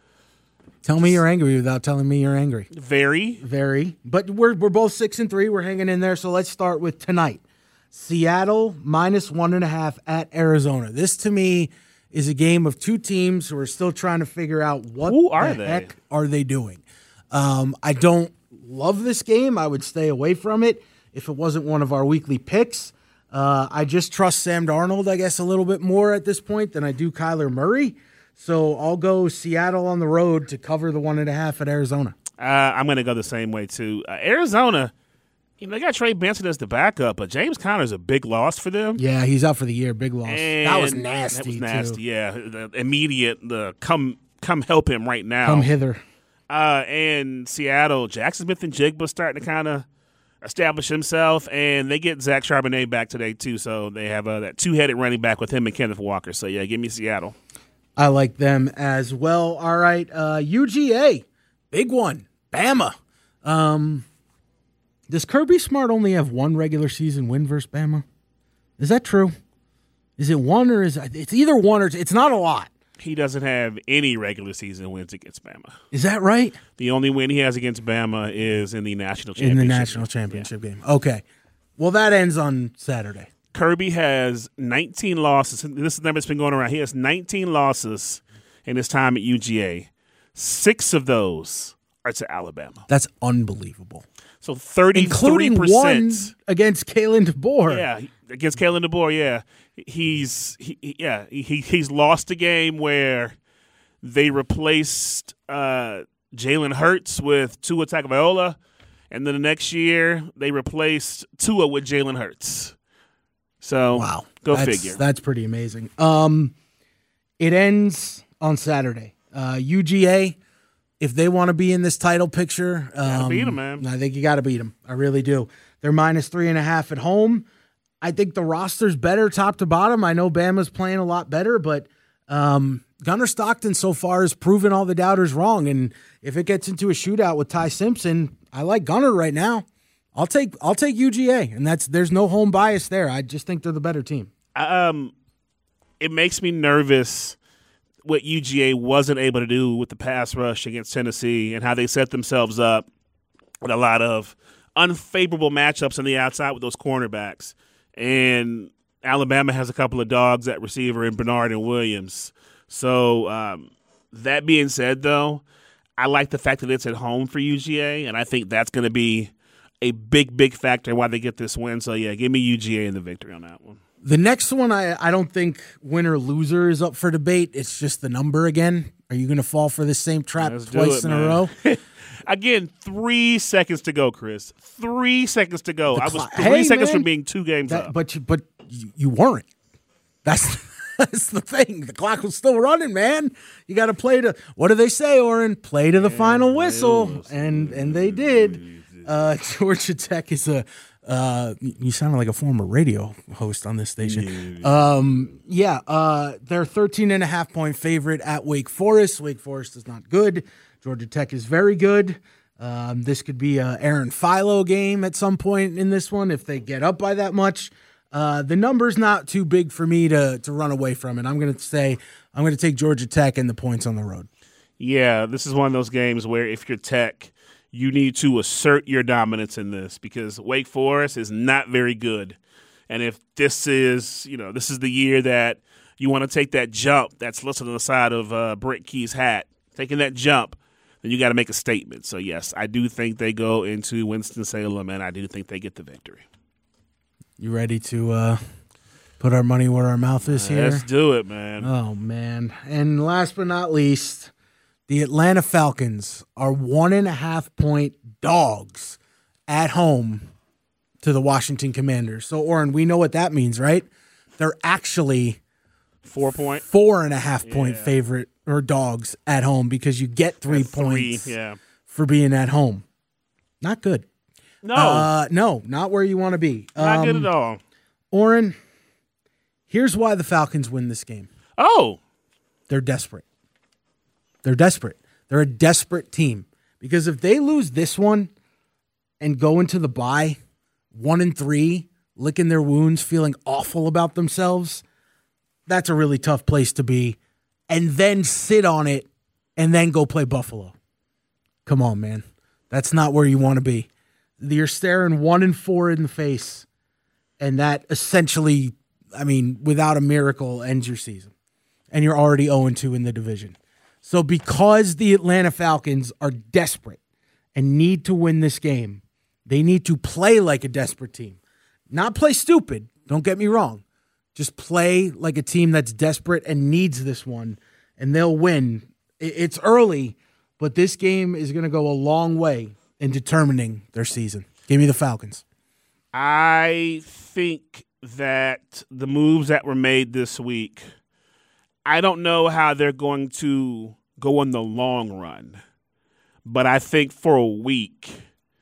Tell me you're angry without telling me you're angry. Very. Very. But we're we're both six and three. We're hanging in there. So let's start with tonight. Seattle minus one and a half at Arizona. This to me is a game of two teams who are still trying to figure out what Who are the they? heck are they doing. Um, I don't love this game. I would stay away from it if it wasn't one of our weekly picks. Uh, I just trust Sam Darnold, I guess, a little bit more at this point than I do Kyler Murray. So I'll go Seattle on the road to cover the one and a half at Arizona. Uh, I'm going to go the same way, too. Uh, Arizona, you know, they got Trey Benson as the backup, but James Conner's a big loss for them. Yeah, he's out for the year. Big loss. And that was nasty, That was nasty, too. yeah. The immediate, the come come help him right now. Come hither. Uh, and Seattle, Jackson Smith and Jigba starting to kind of establish himself, and they get Zach Charbonnet back today, too. So they have uh, that two-headed running back with him and Kenneth Walker. So, yeah, give me Seattle. I like them as well. All right, uh, U G A, big one, Bama. Um, does Kirby Smart only have one regular season win versus Bama? Is that true? Is it one or is it, it's either one or it's not a lot? He doesn't have any regular season wins against Bama. Is that right? The only win he has against Bama is in the national championship. In the national championship yeah. game. Okay. Well, that ends on Saturday. Kirby has nineteen losses. This number's been going around. He has nineteen losses in his time at U G A. Six of those are to Alabama. That's unbelievable. So thirty-three percent. Including one against Kalen DeBoer. Yeah, against Kalen DeBoer, yeah. He's he, yeah, he he's lost a game where they replaced uh, Jalen Hurts with Tua Tagovailoa, and then the next year they replaced Tua with Jalen Hurts. So wow, go that's, figure. That's pretty amazing. Um, it ends on Saturday. Uh, U G A, if they want to be in this title picture, um, gotta beat them, man. I think you got to beat them. I really do. They're minus three and a half at home. I think the roster's better top to bottom. I know Bama's playing a lot better, but um, Gunnar Stockton so far has proven all the doubters wrong. And if it gets into a shootout with Ty Simpson, I like Gunnar right now. I'll take I'll take U G A, and that's there's no home bias there. I just think they're the better team. Um, it makes me nervous what U G A wasn't able to do with the pass rush against Tennessee and how they set themselves up with a lot of unfavorable matchups on the outside with those cornerbacks. And Alabama has a couple of dogs at receiver in Bernard and Williams. So um, that being said, though, I like the fact that it's at home for U G A, and I think that's going to be a big, big factor in why they get this win. So, yeah, give me U G A in the victory on that one. The next one, I, I don't think winner loser is up for debate. It's just the number again. Are you going to fall for this same trap Let's twice it, in man. a row? Again, three seconds to go, Chris. Three seconds to go. The I was clock- three hey, seconds man, from being two games that, up. But you, but you, you weren't. That's that's the thing. The clock was still running, man. You got to play to. What do they say, Oren? Play to the yeah, final whistle, and and they did. Uh, Georgia Tech is a. Uh, you sound like a former radio host on this station. Yeah, um, yeah uh, they're thirteen and a half point favorite at Wake Forest. Wake Forest is not good. Georgia Tech is very good. Um, this could be a Aaron Philo game at some point in this one if they get up by that much. Uh, the number's not too big for me to to run away from it. I'm going to say I'm going to take Georgia Tech and the points on the road. Yeah, this is one of those games where if you're Tech, you need to assert your dominance in this because Wake Forest is not very good. And if this is, you know, this is the year that you want to take that jump that's listed on the side of uh, Brent Key's hat, taking that jump, then you got to make a statement. So, yes, I do think they go into Winston-Salem, and I do think they get the victory. You ready to uh, put our money where our mouth is here? Let's do it, man. Oh, man. And last but not least, the Atlanta Falcons are one and a half point dogs at home to the Washington Commanders. So, Oren, we know what that means, right? They're actually four point, four and a half point yeah. favorite or dogs at home because you get three That's points three, yeah. for being at home. Not good. No, uh, no, not where you want to be. Not um, good at all. Oren, here's why the Falcons win this game. Oh, they're desperate. They're desperate. They're a desperate team because if they lose this one and go into the bye one and three, licking their wounds, feeling awful about themselves, that's a really tough place to be. And then sit on it and then go play Buffalo. Come on, man. That's not where you want to be. You're staring one and four in the face, and that essentially, I mean, without a miracle, ends your season. And you're already oh and two in the division. So because the Atlanta Falcons are desperate and need to win this game. They need to play like a desperate team. Not play stupid, don't get me wrong. Just play like a team that's desperate and needs this one, and they'll win. It's early, but this game is going to go a long way in determining their season. Give me the Falcons. I think that the moves that were made this week, I don't know how they're going to go in the long run, but I think for a week,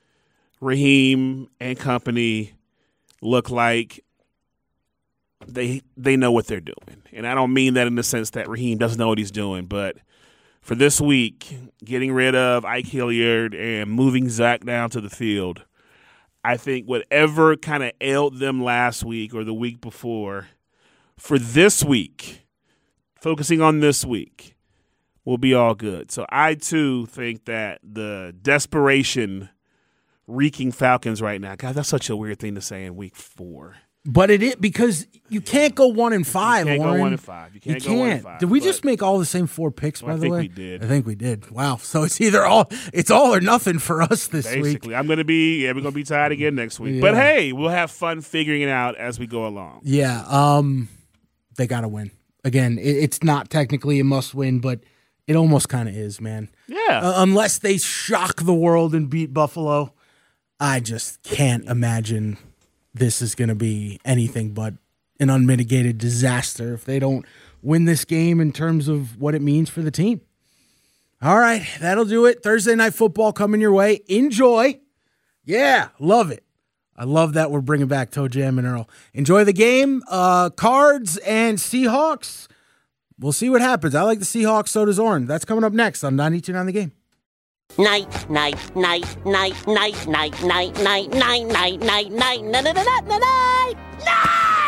Raheem and company look like they they know what they're doing. And I don't mean that in the sense that Raheem doesn't know what he's doing, but for this week, getting rid of Ike Hilliard and moving Zach down to the field, I think whatever kind of ailed them last week or the week before, for this week, focusing on this week, will be all good. So I, too, think that the desperation reeking Falcons right now. God, that's such a weird thing to say in week four. But it is because you can't go one and five. You can't Lauren. go one and five. You can't, you go can't. one and five. Did we just make all the same four picks? Well, by I the think way, we did. I think we did. Wow. So it's either all it's all or nothing for us this Basically, week. I'm gonna be yeah, we're gonna be tied again next week. Yeah. But hey, we'll have fun figuring it out as we go along. Yeah. Um, they gotta win again. It, it's not technically a must win, but it almost kind of is, man. Yeah. Uh, unless they shock the world and beat Buffalo, I just can't imagine this is going to be anything but an unmitigated disaster if they don't win this game in terms of what it means for the team. All right, that'll do it. Thursday Night Football coming your way. Enjoy. Yeah, love it. I love that we're bringing back Toe Jam and Earl. Enjoy the game. Uh, Cards and Seahawks. We'll see what happens. I like the Seahawks, so does Oren. That's coming up next on ninety-two point nine The Game. Night, night, night, night, night, night, night, night, night, night, night, night, night, night, night, night, night, night.